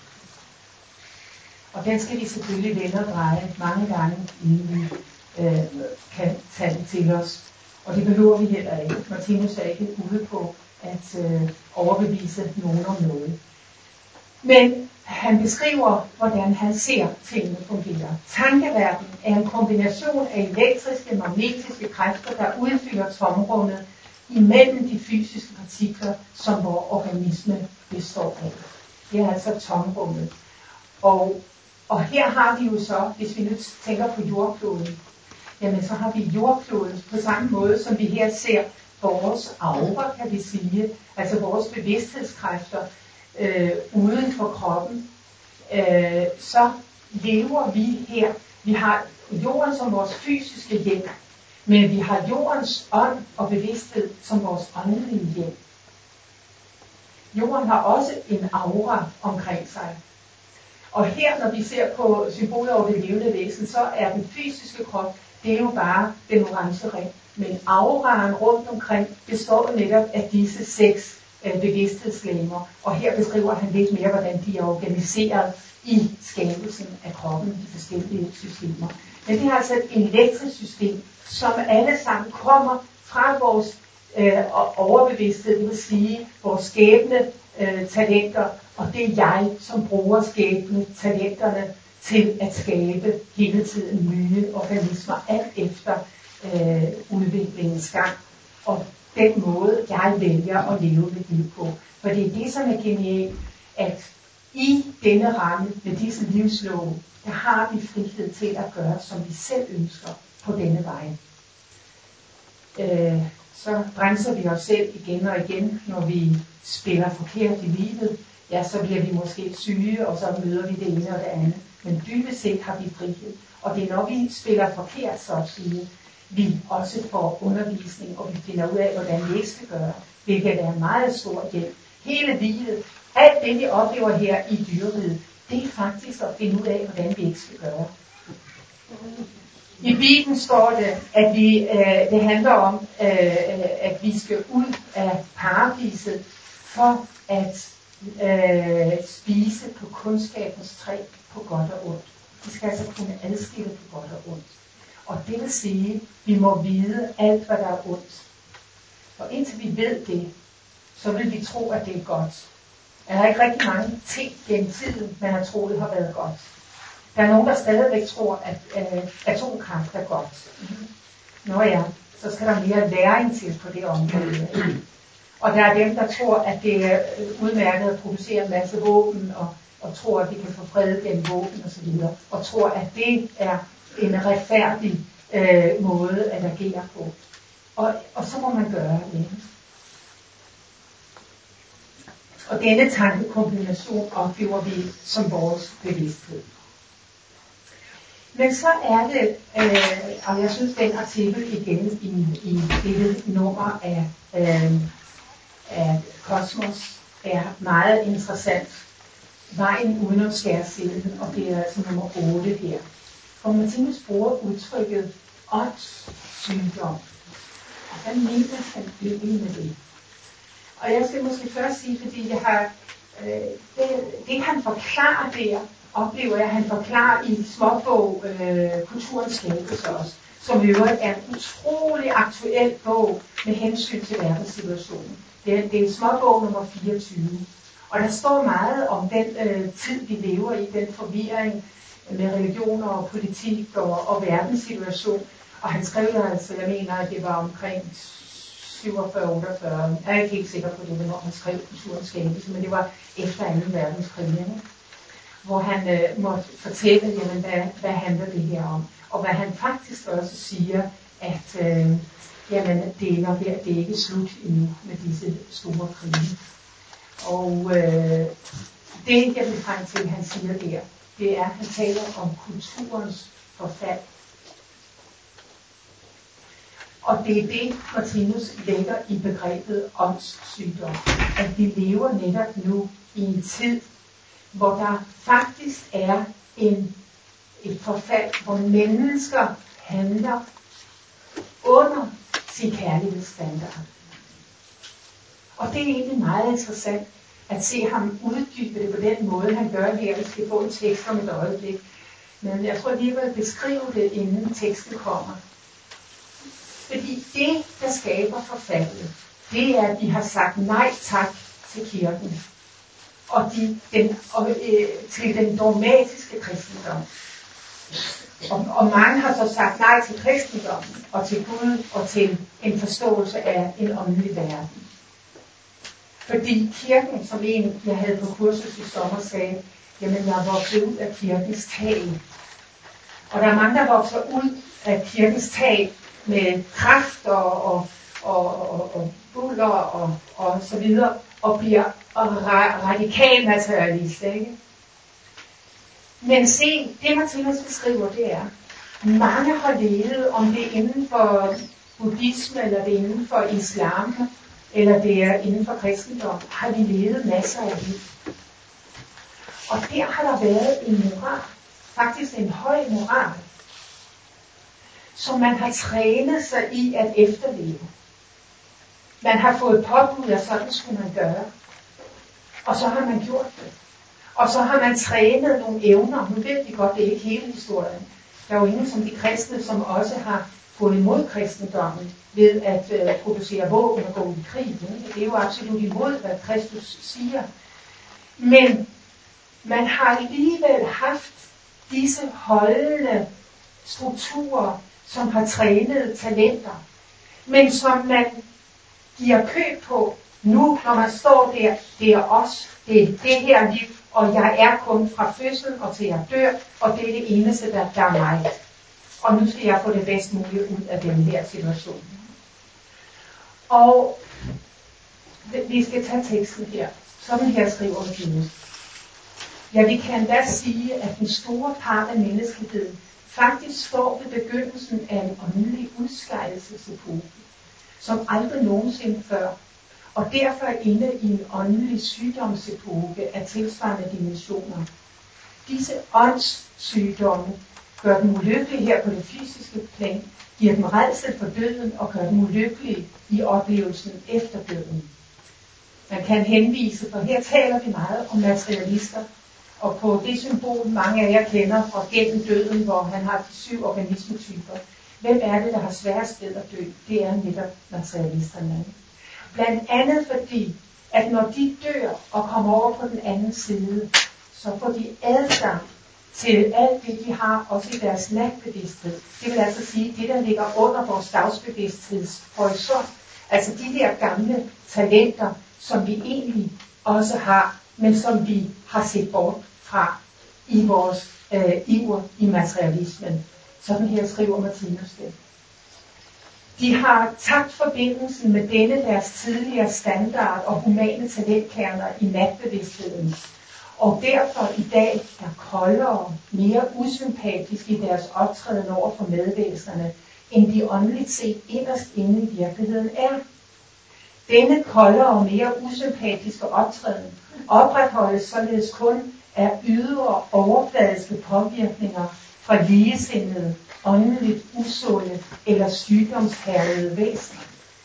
Og den skal vi selvfølgelig vende og dreje mange gange, inden vi kan tage det til os. Og det behøver vi heller ikke. Martinus er ikke ude på at overbevise nogen om noget. Men han beskriver, hvordan han ser tingene fungere. Tankeverdenen er en kombination af elektriske, magnetiske kræfter, der udfylder tomrummet imellem de fysiske partikler, som vores organisme består af. Det er altså tomrummet. Og her har vi jo så, hvis vi nu tænker på jordkloden, jamen så har vi jordkloden på samme måde, som vi her ser vores aura, kan vi sige, altså vores bevidsthedskræfter uden for kroppen, så lever vi her. Vi har jorden som vores fysiske hjem, men vi har jordens ånd og bevidsthed som vores åndelige hjem. Jorden har også en aura omkring sig. Og her, når vi ser på symboler over det levende væsen, så er den fysiske krop, det er jo bare den orange ring. Men auraen rundt omkring består netop af disse 6 bevidsthedslegemer. Og her beskriver han lidt mere, hvordan de er organiseret i skabelsen af kroppen, de forskellige systemer. Men det er altså et elektrisk system, som alle sammen kommer fra vores overbevidsthed, det vil sige vores skabende talenter, og det er jeg, som bruger skabende talenterne til at skabe hele tiden nye organismer, alt efter udviklingens gang. Og den måde, jeg vælger at leve mit liv på. For det er det, som er genialt, at i denne ramme med disse livslove, der har vi frihed til at gøre, som vi selv ønsker på denne vej. Så bremser vi os selv igen og igen, når vi spiller forkert i livet. Ja, så bliver vi måske syge, og så møder vi det ene og det andet. Men dybest set har vi frihed. Og det er når vi spiller forkert, så at sige, vi også får undervisning, og vi finder ud af, hvordan vi ikke skal gøre, hvilket er en meget stor hjælp. Hele livet, alt det vi oplever her i dyreriget, det er faktisk at finde ud af, hvordan vi ikke skal gøre. I Bibelen står det, at det handler om, at vi skal ud af paradiset for at spise på kundskabens træ på godt og ondt. Vi skal altså kunne adskille på godt og ondt. Og det vil sige, at vi må vide alt, hvad der er ondt. Og indtil vi ved det, så vil vi tro, at det er godt. Der er ikke rigtig mange ting gennem tiden, man har troet har været godt. Der er nogen, der stadigvæk tror, at atomkraft er godt. Nå ja, så skal der mere læring til på det område. Og der er dem, der tror, at det er udmærket at producere en masse våben, og tror, at vi kan få fred gennem våben osv. Og tror, at det er en retfærdig måde at agere på. Og så må man gøre det. Og denne tankekombination oplever vi som vores bevidsthed. Men så er det, og jeg synes den artikel igen i dette nummer af Kosmos er meget interessant. Vejen udenom skærsilden, og det er altså nummer 8 her. Og Martinus bruger udtrykket åndssygdom. Og hvad mener han egentlig med det? Og jeg skal måske først sige, fordi jeg har, det han forklarer der, oplever jeg, han forklarer i småbog Kulturens skabelse også, som i øvrigt er en utrolig aktuel bog med hensyn til verdenssituationen. Det er en småbog nummer 24. Og der står meget om den tid, vi lever i, den forvirring med religioner og politik og verdenssituation. Og han skrev der altså, jeg mener, at det var omkring 47-48. Jeg er ikke helt sikker på det, hvornår han skrev Kulturens skabelse, men det var efter 2. verdenskrig, hvor han måtte fortælle, jamen, hvad handler det her om. Og hvad han faktisk også siger, at jamen, det er nok her, det er ikke slut endnu med disse store krige. Og det, jeg vil frem til, han siger der, det er, at han taler om kulturens forfald. Og det er det, Martinus lægger i begrebet åndssygdom. At vi lever netop nu i en tid, hvor der faktisk er et forfald, hvor mennesker handler under sin kærlighedsstandard. Og det er egentlig meget interessant at se ham uddybe det på den måde, han gør her. Vi skal få en tekst om et øjeblik. Men jeg tror lige, at beskrive det, inden teksten kommer. Fordi det, der skaber forfaldet, det er, at de har sagt nej tak til kirken. Og til den dogmatiske kristendom. Og mange har så sagt nej til kristendommen, og til Gud, og til en forståelse af en åndelig verden. Fordi kirken, som en, jeg havde på kursus i sommer, sagde, jamen jeg vokser ud af kirkens tag. Og der er mange, der vokser ud af kirkens tag med kraft og buller og så videre, og bliver radikal materialist, ikke? Men se, det Martinus beskriver, det er, mange har levet, om det er inden for buddhisme, eller det er inden for islam, eller det er inden for kristendom, har de levet masser af liv. Og der har der været en moral, faktisk en høj moral, som man har trænet sig i at efterleve. Man har fået påbud, at sådan skulle man gøre. Og så har man gjort det. Og så har man trænet nogle evner. Nu ved vi godt, det er ikke hele historien. Der er jo ingen som de kristne, som også har gået imod kristendommen ved at producere våben og gå i krig. Det er jo absolut imod, hvad Kristus siger. Men man har alligevel haft disse holdende strukturer, som har trænet talenter, men som man giver køb på nu, når man står der, det er os, det er det her liv, og jeg er kun fra fødslen og til jeg dør, og det er det eneste, der er mig. Og nu skal jeg få det bedst muligt ud af den her situation. Og vi skal tage teksten her. Sådan her skriver Martinus. Ja, vi kan endda sige, at den store part af menneskeheden faktisk står ved begyndelsen af en åndelig udskejdelsesepoke, som aldrig nogensinde før, og derfor er inde i en åndelig sygdomsepoke af tilsvarende dimensioner. Disse åndssygdomme gør dem ulykkelige her på det fysiske plan, giver dem rædsel for døden og gør dem ulykkelige i oplevelsen efter døden. Man kan henvise, for her taler vi meget om materialister, og på det symbol, mange af jer kender fra Gennem døden, hvor han har de 7 organismetyper. Hvem er det, der har sværest ved at dø? Det er netop materialisterne. Blandt andet fordi, at når de dør og kommer over på den anden side, så får de adgang til alt det, de har, også i deres natbevidsthed. Det vil altså sige, det der ligger under vores dagsbevidsthedshorisont. Altså de der gamle talenter, som vi egentlig også har, men som vi har set bort fra i vores iver i materialismen. Sådan her skriver Martinus det. De har tabt forbindelsen med denne deres tidligere standard og humane talentkerner i natbevidstheden, og derfor i dag er koldere, mere usympatiske i deres optræden over for medvæsnerne, end de åndeligt set inderst inde i virkeligheden er. Denne koldere og mere usympatiske optræden opretholdes således kun af ydre overfladiske påvirkninger fra ligesindede, åndeligt usunde eller sygdomshærgede væsener.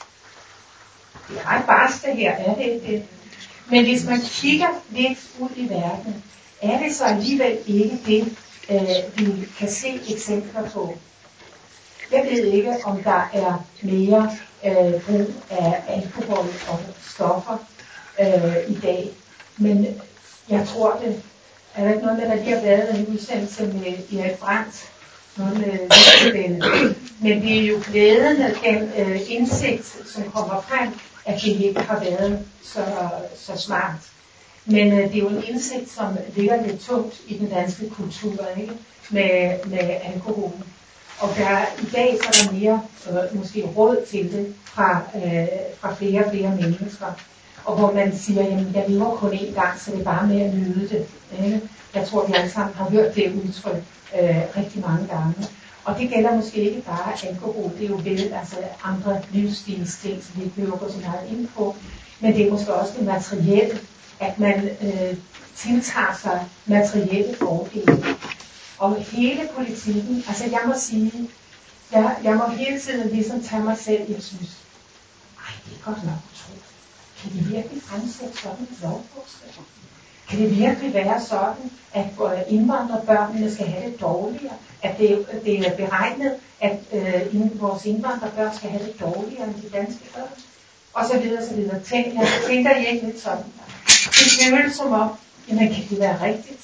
Det er ret barsk det her, er det ikke? Men hvis man kigger lidt ud i verden, er det så alligevel ikke det, vi kan se eksempler på. Jeg ved ikke, om der er mere brug af alkohol og stoffer i dag, men jeg tror det. Er der ikke noget med, der lige har været en udsendelse med Erik Brandt? Noget med Vestevælde. Men det er jo glædende, den indsigt, som kommer frem, at det ikke har været så smart. Men det er jo en indsigt, som ligger lidt tungt i den danske kultur, ikke? Med alkohol. Og i dag så er der mere måske råd til det fra flere og flere mennesker. Og hvor man siger, jamen jeg lever kun én gang, så det er bare med at nyde det. Ikke? Jeg tror, vi alle sammen har hørt det udtryk rigtig mange gange. Og det gælder måske ikke bare alkohol, det er jo vel altså andre livsstilsting, som vi ikke behøver at gå så meget ind på. Men det er måske også det materielle, at man tiltager sig materielle fordele. Og hele politikken, altså jeg må sige, jeg må hele tiden ligesom tage mig selv, jeg synes, det er godt nok utroligt. Kan de virkelig fremsætte sådan et lovforslag? Kan det virkelig være sådan, at indvandrerbørnene skal have det dårligere? At det er beregnet, at vores indvandrerbørn skal have det dårligere end de danske børn? Og så videre, så videre. Tænker I ikke lidt sådan? Det føles som om, jamen kan det være rigtigt?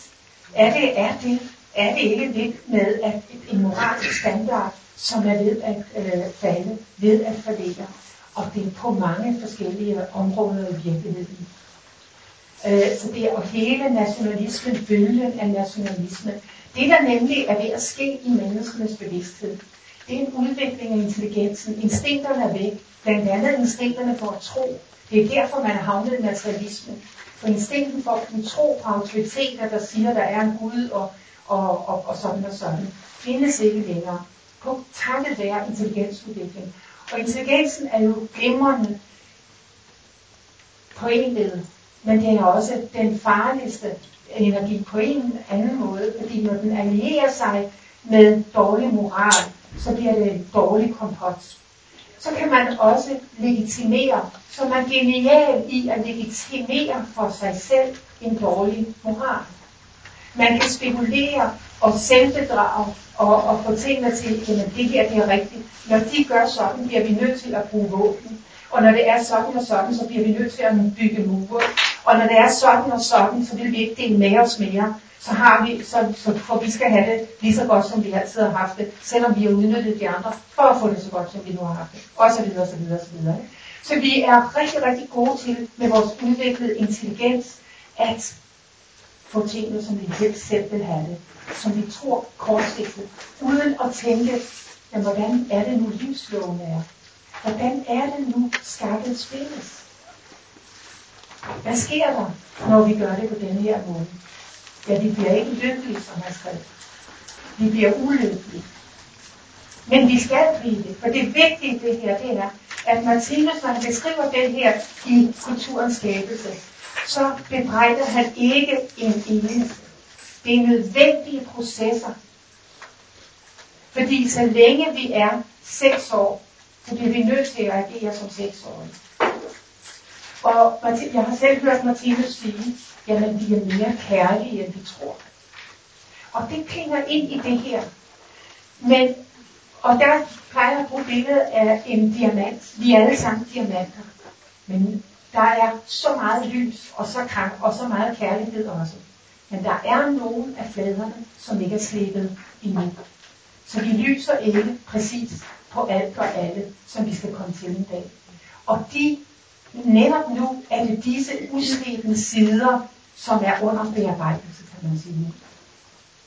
Er det ikke lidt med at en moralsk standard, som er ved at falde, ved at fallere? Og det er på mange forskellige områder i virkeligheden. Så det er og hele nationalismen, bølgen af nationalisme. Det der nemlig er ved at ske i menneskenes bevidsthed, det er en udvikling af intelligensen. Instinkterne er væk, blandt andet instinkterne for at tro. Det er derfor man er havnet i materialismen. For instinkten for at kunne tro på autoriteter, der siger, der er en Gud og sådan og sådan, findes ikke længere. På takket være intelligensudvikling. Og intelligensen er jo glimrende på en led, men det er også den farligste energi på en anden måde, fordi når den allierer sig med dårlig moral, så bliver det en dårlig kompot. Så kan man også legitimere, så man er genial i at legitimere for sig selv en dårlig moral. Man kan spekulere og selvbedrage og få tingene til, at det her det er rigtigt. Når de gør sådan, bliver vi nødt til at bruge våben. Og når det er sådan og sådan, så bliver vi nødt til at bygge mure. Og når det er sådan og sådan, så vil vi ikke dele med os mere. For vi skal have det lige så godt, som vi altid har haft det, selvom vi har udnyttet de andre, for at få det så godt, som vi nu har haft det. Og så videre, så videre, så videre. Så vi er rigtig, rigtig gode til, med vores udviklede intelligens, at få tingene, som vi helst selv vil have det. Som vi tror kortsigtet. Uden at tænke, jamen, hvordan er det nu livsloven er? Hvordan er det nu skakket spilles? Hvad sker der, når vi gør det på denne her måde? Ja, vi bliver ikke lykkelige, som han skrev. Vi bliver ulykkelige. Men vi skal blive det, for det vigtige det her, det er, at Martinus, når han beskriver det her i kulturens skabelse, så bebrejder han ikke en eneste. Det er nødvendige processer. Fordi så længe vi er 6 år, så bliver vi nødt til at agere som 6-årige. Og jeg har selv hørt Martinus sige, jamen vi er mere kærlige, end vi tror. Og det klinger ind i det her. Og der plejer jeg at bruge billedet af en diamant. Vi er alle sammen diamanter. Men der er så meget lys, og så meget kærlighed også. Men der er nogle af fladerne, som ikke er slebet endnu. Så vi lyser ikke præcis på alt og alle, som vi skal komme til en dag. Og netop nu er det disse uslebne sider, som er under bearbejdelse, kan man sige.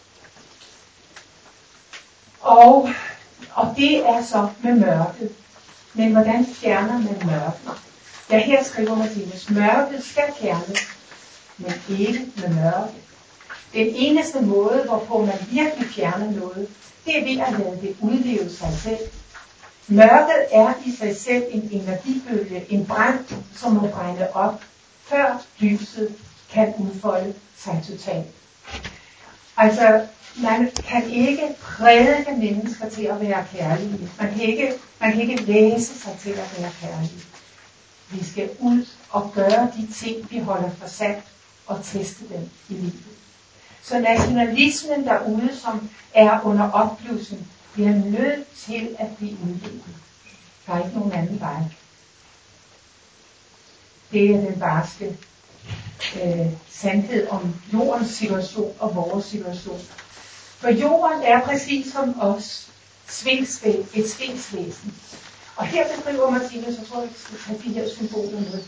Og det er så med mørket. Men hvordan fjerner man mørket? Ja, her skriver Martinus, mørket skal fjernes, men ikke med mørke. Den eneste måde, hvorpå man virkelig fjerner noget, det er ved at lade det udleve sig selv. Mørket er i sig selv en energibølge, en brand, som må brænde op, før lyset kan udfolde sig totalt. Altså, man kan ikke prædike mennesker til at være kærlige. Man kan ikke læse sig til at være kærlige. Vi skal ud og gøre de ting, vi holder for sandt, og teste dem i livet. Så nationalismen derude, som er under opblussen, bliver nødt til at blive udlevet. Der er ikke nogen anden vej. Det er den barske sandhed om jordens situation og vores situation. For jorden er præcis som os, et svingsvæsen. Og her beskriver Martinus, jeg tror, vi skal tage de her symboler med.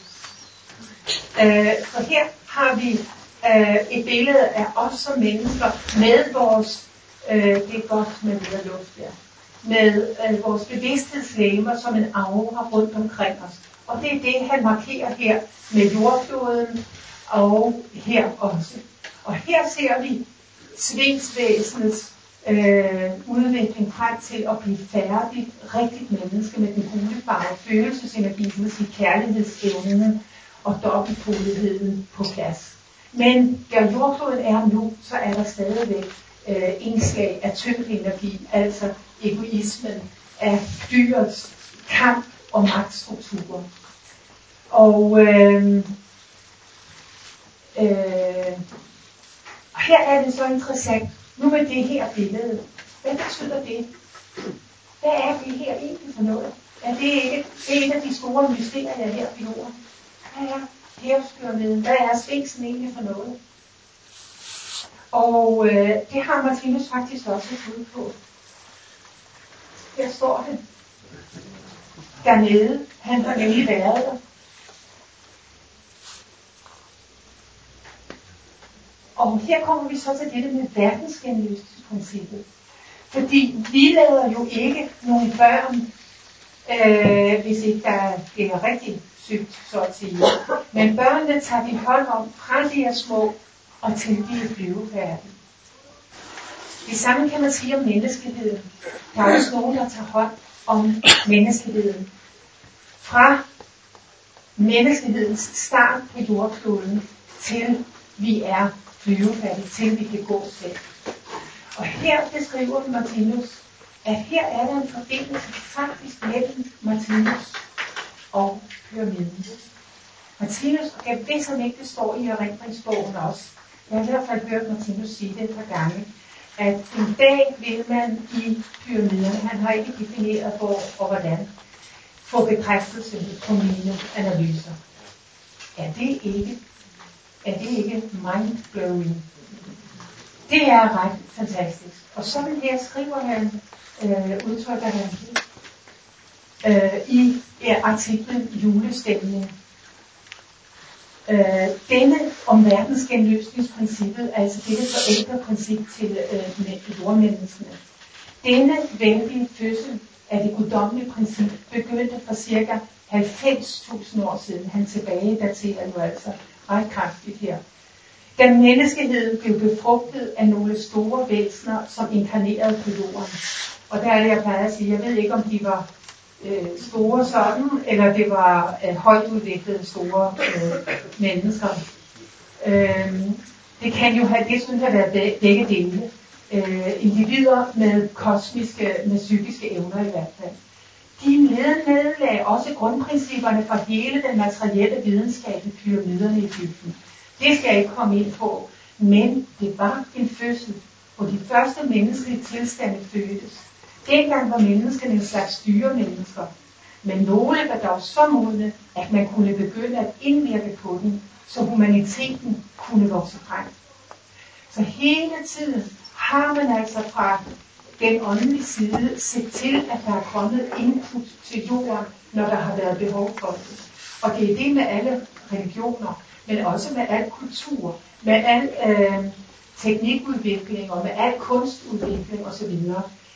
For her har vi et billede af os som mennesker med vores, det er godt med mere luft der, med vores bevidsthedslegemer som en aura rundt omkring os. Og det er det, han markerer her med jordkloden og her også. Og her ser vi svingsvæsenets udvikling frem til at blive færdigt, rigtigt menneske med den gule farve, følelsesenergien, kærlighedsevnen og dobbeltpoligheden på plads. Men der jordkloden er nu, så er der stadigvæk indslag af tyngdenergi, altså egoismen, af dyrets kamp og magtstrukturer. Og her er det så interessant, nu med det her billede, hvad betyder det? Hvad er det her egentlig for noget? Er det ikke en af de store mysterier her på jorden? Hvad er Keopspyramiden? Hvad er Sfinksen egentlig for noget? Og det har Martinus faktisk også et bud på. Her står det. Dernede. Han har nemlig været der. Og her kommer vi så til dette med verdensgenløsningsprincippet. Fordi vi lader jo ikke nogle børn, hvis ikke det er rigtig sygt, så at sige. Men børnene tager vi hånd om fra de er små og til de er flyvefærdige. Det samme kan man sige om menneskeheden. Der er også nogen, der tager hånd om menneskeheden. Fra menneskehedens start på jordkloden til vi er flyvefærdige, til vi kan gå selv. Og her beskriver Martinus, at her er der en forbindelse faktisk mellem Martinus og pyramiden. Martinus, og jeg ved som ikke det står i erindringsbogen også, jeg har i hvert fald hørt Martinus sige det et par gange, at en dag vil man i pyramiderne, han har ikke defineret hvor og hvordan, få bekræftelse på mine analyser. Er det ikke mind-blowing? Det er ret fantastisk. Og sådan her skriver han, udtrykker han i artiklen Julestemning. Denne om verdensgenløsningsprincippet, altså dette forældreprincip til jordmenneskene. Denne vældige fødsel af det guddommelige princip begyndte for cirka 90.000 år siden. Han tilbagedaterer jo altså ret kraftigt her. Da menneskeheden blev befrugtet af nogle store væsener, som inkarnerede på jorden. Og der er det, jeg plejer at sige, jeg ved ikke, om de var store sådan, eller det var højt udviklede store mennesker. Det kan jo have, det synes jeg, været begge dele. Individer med psykiske evner i hvert fald. De nedlagde også grundprincipperne for hele den materielle videnskab i pyramiderne i Egypten. Det skal jeg ikke komme ind på, men det var en fødsel, hvor de første menneskelige tilstande fødtes. Dengang var menneskene en slags dyremennesker, men nogle var dog så modne, at man kunne begynde at indvirke på dem, så humaniteten kunne vokse frem. Så hele tiden har man altså fra den åndelige side set til, at der er kommet input til jorden, når der har været behov for det. Og det er det med alle religioner, men også med al kultur, med al teknikudvikling og med al kunstudvikling osv.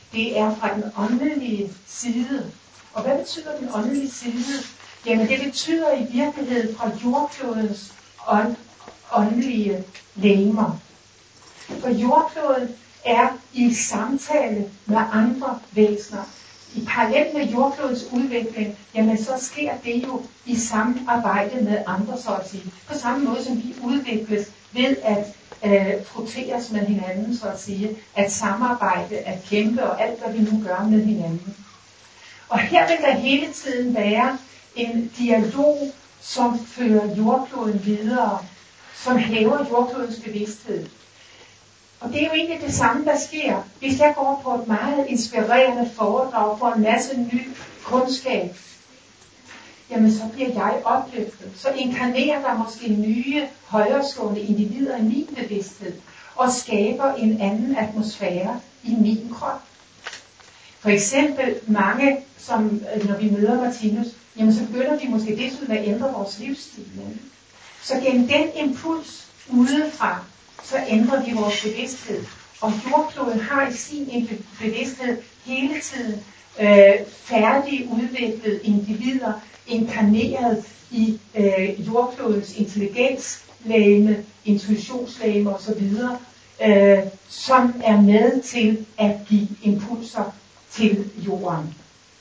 det er fra den åndelige side. Og hvad betyder den åndelige side? Jamen det betyder i virkeligheden fra jordklodens åndelige legemer. For jordkloden er i samtale med andre væsener. I parallelt med jordklodens udvikling, jamen så sker det jo i samarbejde med andre, så at sige. På samme måde som vi udvikles ved at frotteres med hinanden, så at sige. At samarbejde, at kæmpe og alt, hvad vi nu gør med hinanden. Og her vil der hele tiden være en dialog, som fører jordkloden videre, som hæver jordklodens bevidsthed. Og det er jo egentlig det samme, der sker, hvis jeg går på et meget inspirerende foredrag for en masse ny kundskab. Jamen så bliver jeg opløftet. Så inkarnerer der måske nye, højerestående individer i min bevidsthed og skaber en anden atmosfære i min krop. For eksempel mange, som når vi møder Martinus, jamen så begynder vi måske desuden at ændre vores livsstil. Så gennem den impuls udefra, så ændrer vi vores bevidsthed. Og jordkloden har i sin bevidsthed hele tiden færdigudviklede individer, inkarneret i jordklodens intelligenslægeme, intuitionslægeme osv., som er med til at give impulser til jorden.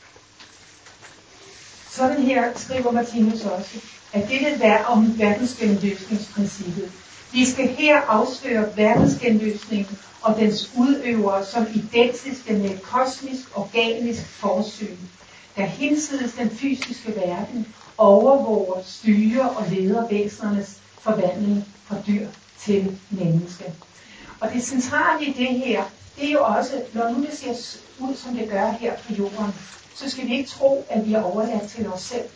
Sådan her skriver Martinus også, at det vil være om verdensgenløsningsprincippet. Vi skal her afsløre verdensgenløsningen og dens udøvere som identiske med et kosmisk, organisk forsyn, der hinsides den fysiske verden overvåger, styrer og leder væsenernes forvandling fra dyr til menneske. Og det centrale i det her, det er jo også, når nu det ser ud som det gør her på jorden, så skal vi ikke tro, at vi er overladt til os selv.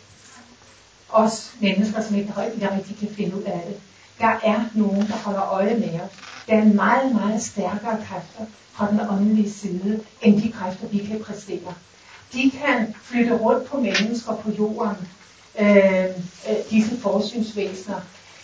Os mennesker, som ikke rigtig kan finde ud af det. Der er nogen, der holder øje med os. Der er meget, meget stærkere kræfter fra den åndelige side, end de kræfter, vi kan præstere. De kan flytte rundt på mennesker på jorden, disse forsynsvæsener.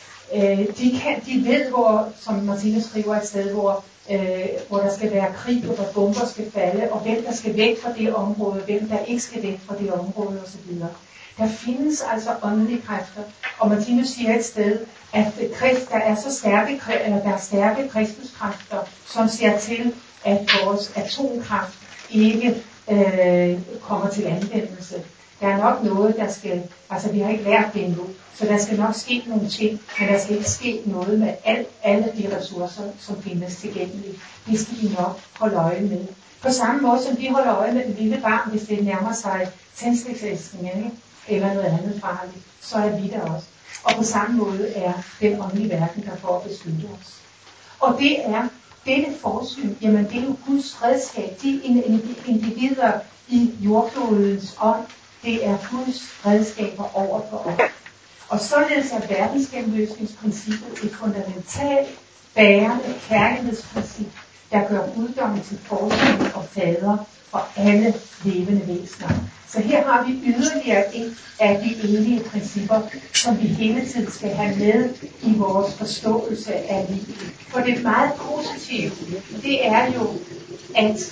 De ved, hvor, som Martinus skriver et sted, hvor der skal være krig, og hvor bomber skal falde, og hvem der skal væk fra det område, hvem der ikke skal væk fra det område osv. Der findes altså åndelige kræfter, og Martinus siger et sted, at der er stærke kristuskræfter, som ser til, at vores atomkraft ikke kommer til anvendelse. Der er nok noget, der skal, altså vi har ikke lært det endnu, så der skal nok ske nogle ting, men der skal ikke ske noget med alle de ressourcer, som findes tilgængelige. Det skal vi nok holde øje med. På samme måde som vi holder øje med det lille barn, hvis det nærmer sig tændstikæsken, eller noget andet farligt, så er vi der også. Og på samme måde er den åndelige verden, der får at beskytte os. Og det er dette forsyn, jamen det er jo Guds redskab. De individer i jordklodens ånd, det er Guds redskaber over for os. Og således er verdensgenløsningsprincippet et fundamentalt, bærende kærlighedsprincip, der gør guddommen til forsyn og fader for alle levende væsener. Så her har vi yderligere et af de evige principper, som vi hele tiden skal have med i vores forståelse af livet. For det meget positive, det er jo, at...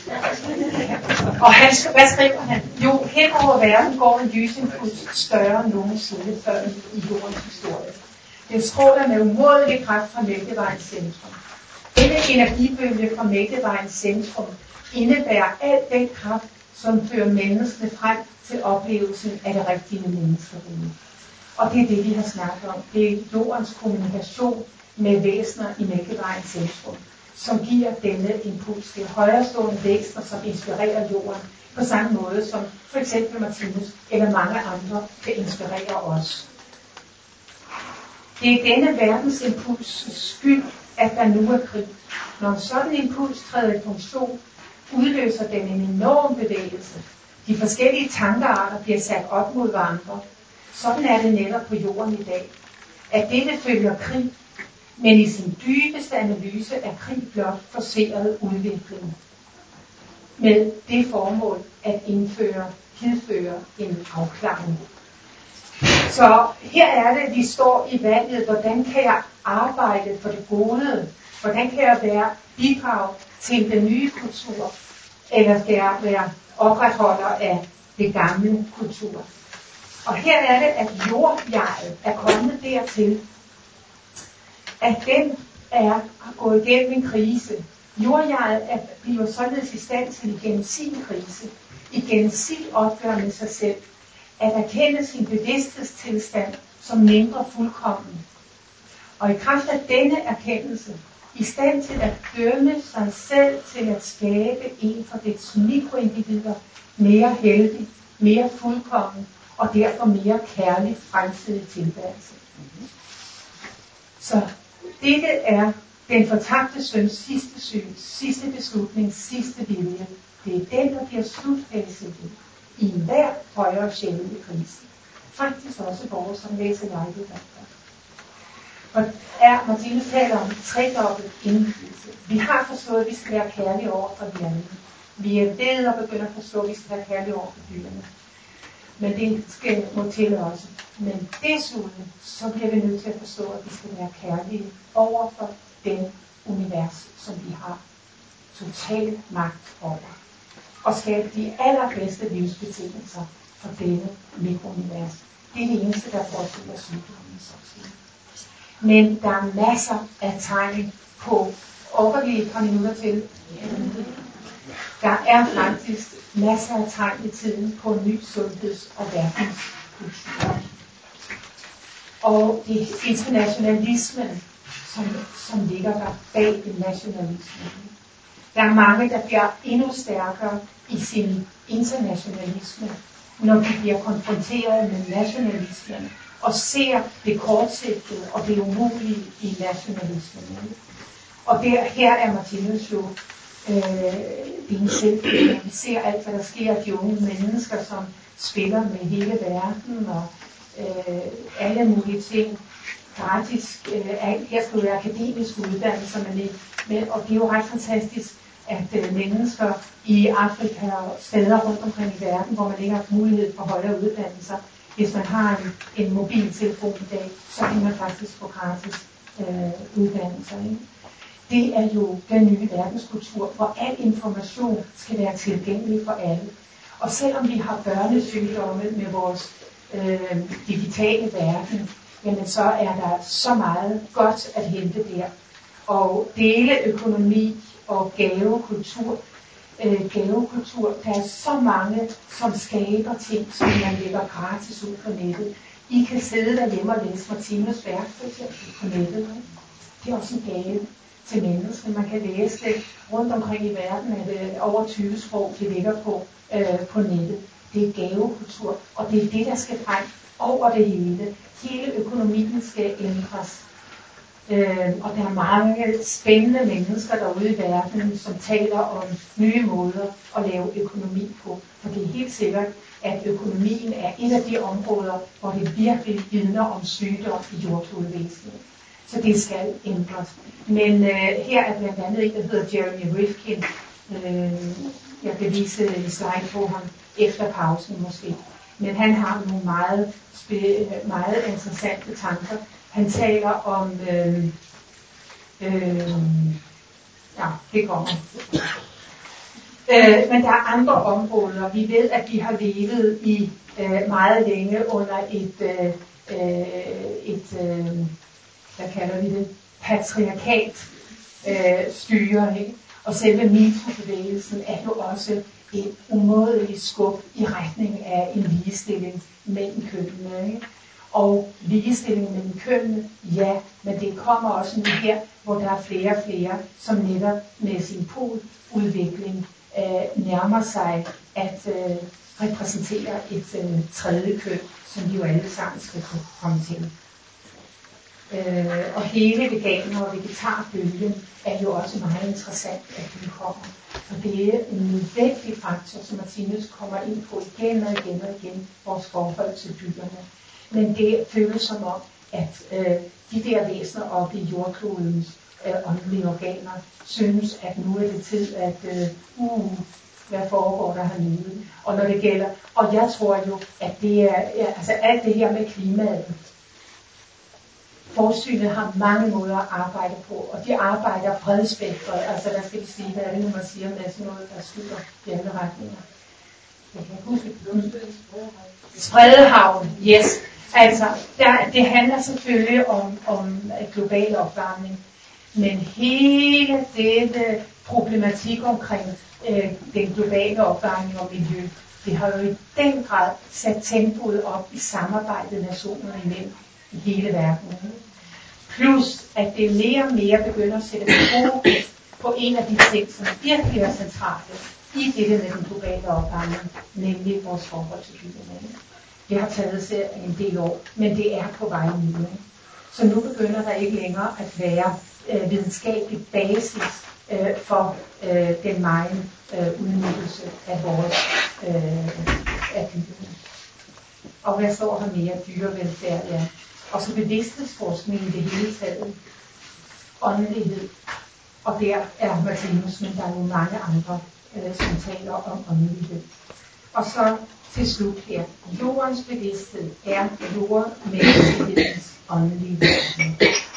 Og hvad skriver han? Jo, hen over verden går en lysimpuls større end nogensinde før i jordens historie. Den stråler med umådelig kraft fra Mælkevejens centrum. Denne energibølge fra Mælkevejens centrum indebærer al den kraft, som fører menneskene frem til oplevelsen af det rigtige menneskerige. Og det er det, vi har snakket om. Det er jordens kommunikation med væsener i Mælkevejens centrum, som giver denne impuls. Det er højerestående væsener, som inspirerer jorden på samme måde som for eksempel Martinus eller mange andre kan inspirere os. Det er denne verdens impuls skyld, at der nu er krig. Når en sådan impuls træder i funktion, udløser den en enorm bevægelse. De forskellige tankearter bliver sat op mod hverandre. Sådan er det netop på jorden i dag. At dette følger krig, men i sin dybeste analyse er krig blot forceret udvikling. Med det formål at tilføre en afklaring. Så her er det, vi står i valget. Hvordan kan jeg arbejde for det gode? Hvordan kan jeg bidrage til den nye kultur? eller skal jeg være opretholder af det gamle kultur? Og her er det, at jordjeget er kommet dertil, at den er gået igennem en krise. Jordjeget bliver således i stand til igennem sin krise, igennem sit opgør med sig selv, at erkende sin bevidsthedstilstand som mindre fuldkommen. Og i kraft af denne erkendelse, i stand til at dømme sig selv til at skabe en for dets mikroindivider mere heldig, mere fuldkommen og derfor mere kærligt fremtidig tilværelse. Så dette er den fortabte søns sidste syn, sidste beslutning, sidste vilje. Det er den, der bliver slutfældet i enhver højere sjældent krise. Faktisk også vores, som læser jeg det der. Og Martinus taler om tredobbelt indflydelse. Vi har forstået, at vi skal være kærlige over for de andre. Vi er ved at begynde at forstå, at vi skal være kærlige over for dyrene. Men det må til også. Men desuden, så bliver vi nødt til at forstå, at vi skal være kærlige over for den univers, som vi har total magt over. Og skabe de allerbedste livsbetingelser for denne mikrounivers. Det er det eneste, der foregår sygdommen, så at sige. Men der er masser af tegn på, over lige et par minutter til, der er faktisk masser af tegn i tiden på en ny sundheds- og verdenskultur. Og det er internationalismen, som ligger der bag nationalismen. Der er mange, der bliver endnu stærkere i sin internationalisme, når de bliver konfronteret med nationalismen og ser det kortsigtede og det umulige i nationalismen. Og her er Martinus jo en selvfølge. Man ser alt, hvad der sker af de unge mennesker, som spiller med hele verden og alle mulige ting. Gratis, her skal jo være akademiske uddannelser, og det er jo ret fantastisk, at mennesker i Afrika og steder rundt omkring i verden, hvor man ikke har haft mulighed for højere uddannelser, hvis man har en mobiltelefon i dag, så kan man faktisk få gratis uddannelser. Ikke? Det er jo den nye verdenskultur, hvor al information skal være tilgængelig for alle. Og selvom vi har børnesygdomme med vores digitale verden, jamen så er der så meget godt at hente der. Og deleøkonomi og gavekultur, der er så mange, som skaber ting, som man lægger gratis ud på nettet. I kan sidde derhjemme og læse Martinus værk for eksempel på nettet. Det er også en gave til mennesker. Man kan læse det rundt omkring i verden, at det over 20 sprog, det ligger på nettet. Det er gavekultur, og det er det, der skal frem over det hele. Hele økonomien skal ændres. Og der er mange spændende mennesker derude i verden, som taler om nye måder at lave økonomi på. For det er helt sikkert, at økonomien er et af de områder, hvor det virkelig vidner om sygdom i jordklodvæsenet. Så det skal ændres. Men her er blandt andet en, der hedder Jeremy Rifkin. Jeg kan vise en slide på ham efter pausen måske. Men han har nogle meget interessante tanker. Han taler om, ja, det kommer. Men der er andre områder. Vi ved, at vi har levet i meget længe under et hvad kalder vi det, patriarkat styre. Ikke? Og selve MeToo-bevægelsen er jo også et umådeligt skub i retning af en ligestilling mellem kønnene. Ikke? Og ligestilling mellem kønnene, ja, men det kommer også nu her, hvor der er flere og flere, som netop med sin poludvikling nærmer sig at repræsentere et tredje køn, som vi jo alle sammen skal komme til. Og hele veganer- og vegetarbølgen er jo også meget interessant, at den kommer. For det er en nødvendig faktor, som Martinus kommer ind på igen og igen og igen, vores forhold til dyrene. Men det føles som om, at de der væsener oppe i jordklodens åndelige organer synes, at nu er det tid, at hvad foregår der hernede? Og når det gælder, og jeg tror jo, at det er altså alt det her med klimaet, Forsynet har mange måder at arbejde på, og de arbejder bredspektret. Altså hvad skal vi sige, hvad er det nu man siger med sådan noget, der skyder i alle retninger? Jeg kan huske Spredehavn, yes. Altså, det handler selvfølgelig om global opvarmning, men hele denne problematik omkring den globale opvarmning og miljø, det har jo i den grad sat tempoet op i samarbejdet nationerne imellem i hele verden. Plus, at det mere og mere begynder at sætte fokus på en af de ting, som virkelig er centrale i det med den globale opvarmning, nemlig vores forhold til dyrene. Det har taget sig en del år, men det er på vej nu. Så nu begynder der ikke længere at være videnskabelig basis for den megen udnyttelse af vores af dyrene. Og hvad står her mere? Dyrevelfærd, ja. Og så bevidsthedsforskning i det hele taget. Åndelighed. Og der er Martinus, men der er nogle mange andre, som taler om åndelighed. Og så til slut her. Jordens bevidsthed er jordmenneskehedens åndelige verden.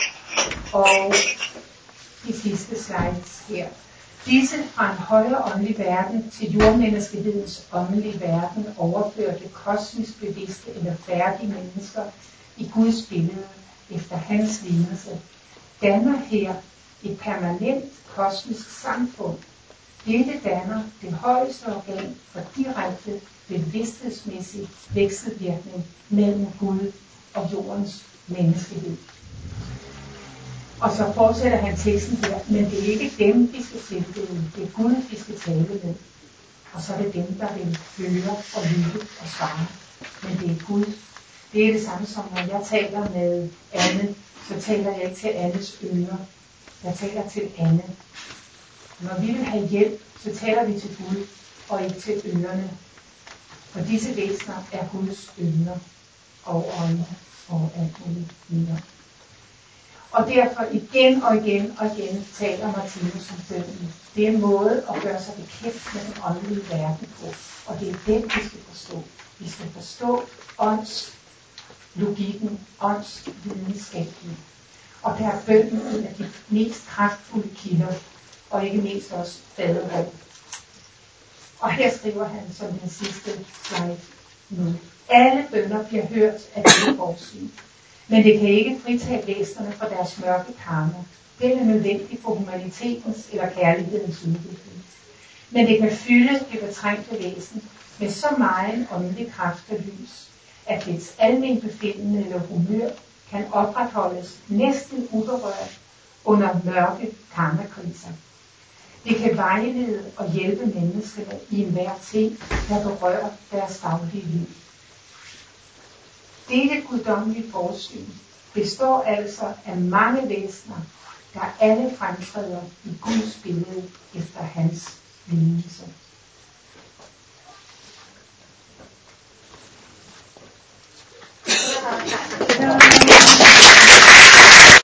Og de sidste slides her. Disse fra en højere åndelig verden til jordmenneskehedens åndelige verden overførte kosmisk bevidste eller færdige mennesker i Guds billede efter hans lignelse, danner her et permanent kosmisk samfund. Dette danner det højeste organ for direkte bevidsthedsmæssig vekselvirkning mellem Gud og jordens menneskehed. Og så fortsætter han teksten her, men det er ikke dem, vi skal tilbede, det er Gud, vi skal tale med. Og så er det dem, der vil høre og lytte og svare. Men det er Gud. Det er det samme som, når jeg taler med Anne, så taler jeg ikke til Annes ører. Jeg taler til Anne. Når vi vil have hjælp, så taler vi til Gud og ikke til ørerne. For disse væsener er Guds ører og øjne og alt muligt mere. Og derfor igen og igen og igen taler Martinus om bønnen. Det er en måde at gøre sig bekendt med den åndelige verden på. Og det er den, vi skal forstå. Vi skal forstå åndslogikken, åndsvidenskaben. Og der er bønnen en af de mest kraftfulde kilder, og ikke mindst også faderråd. Og her skriver han som den sidste slide nu. Alle bønner bliver hørt af dette forsyn. Men det kan ikke fritage væsenerne fra deres mørke karma. Den er nødvendig for humanitetens eller kærlighedens udvikling. Men det kan fylde det betrængte væsen med så meget åndelig kraft og lys, at dets almenbefindende eller humør kan opretholdes næsten uberørt under mørke karmakriser. Det kan vejlede og hjælpe menneskene i enhver ting, der berører deres daglige liv. Dette guddommelige forsyn består altså af mange væsener, der alle fremtræder i Guds billede efter hans lignelse.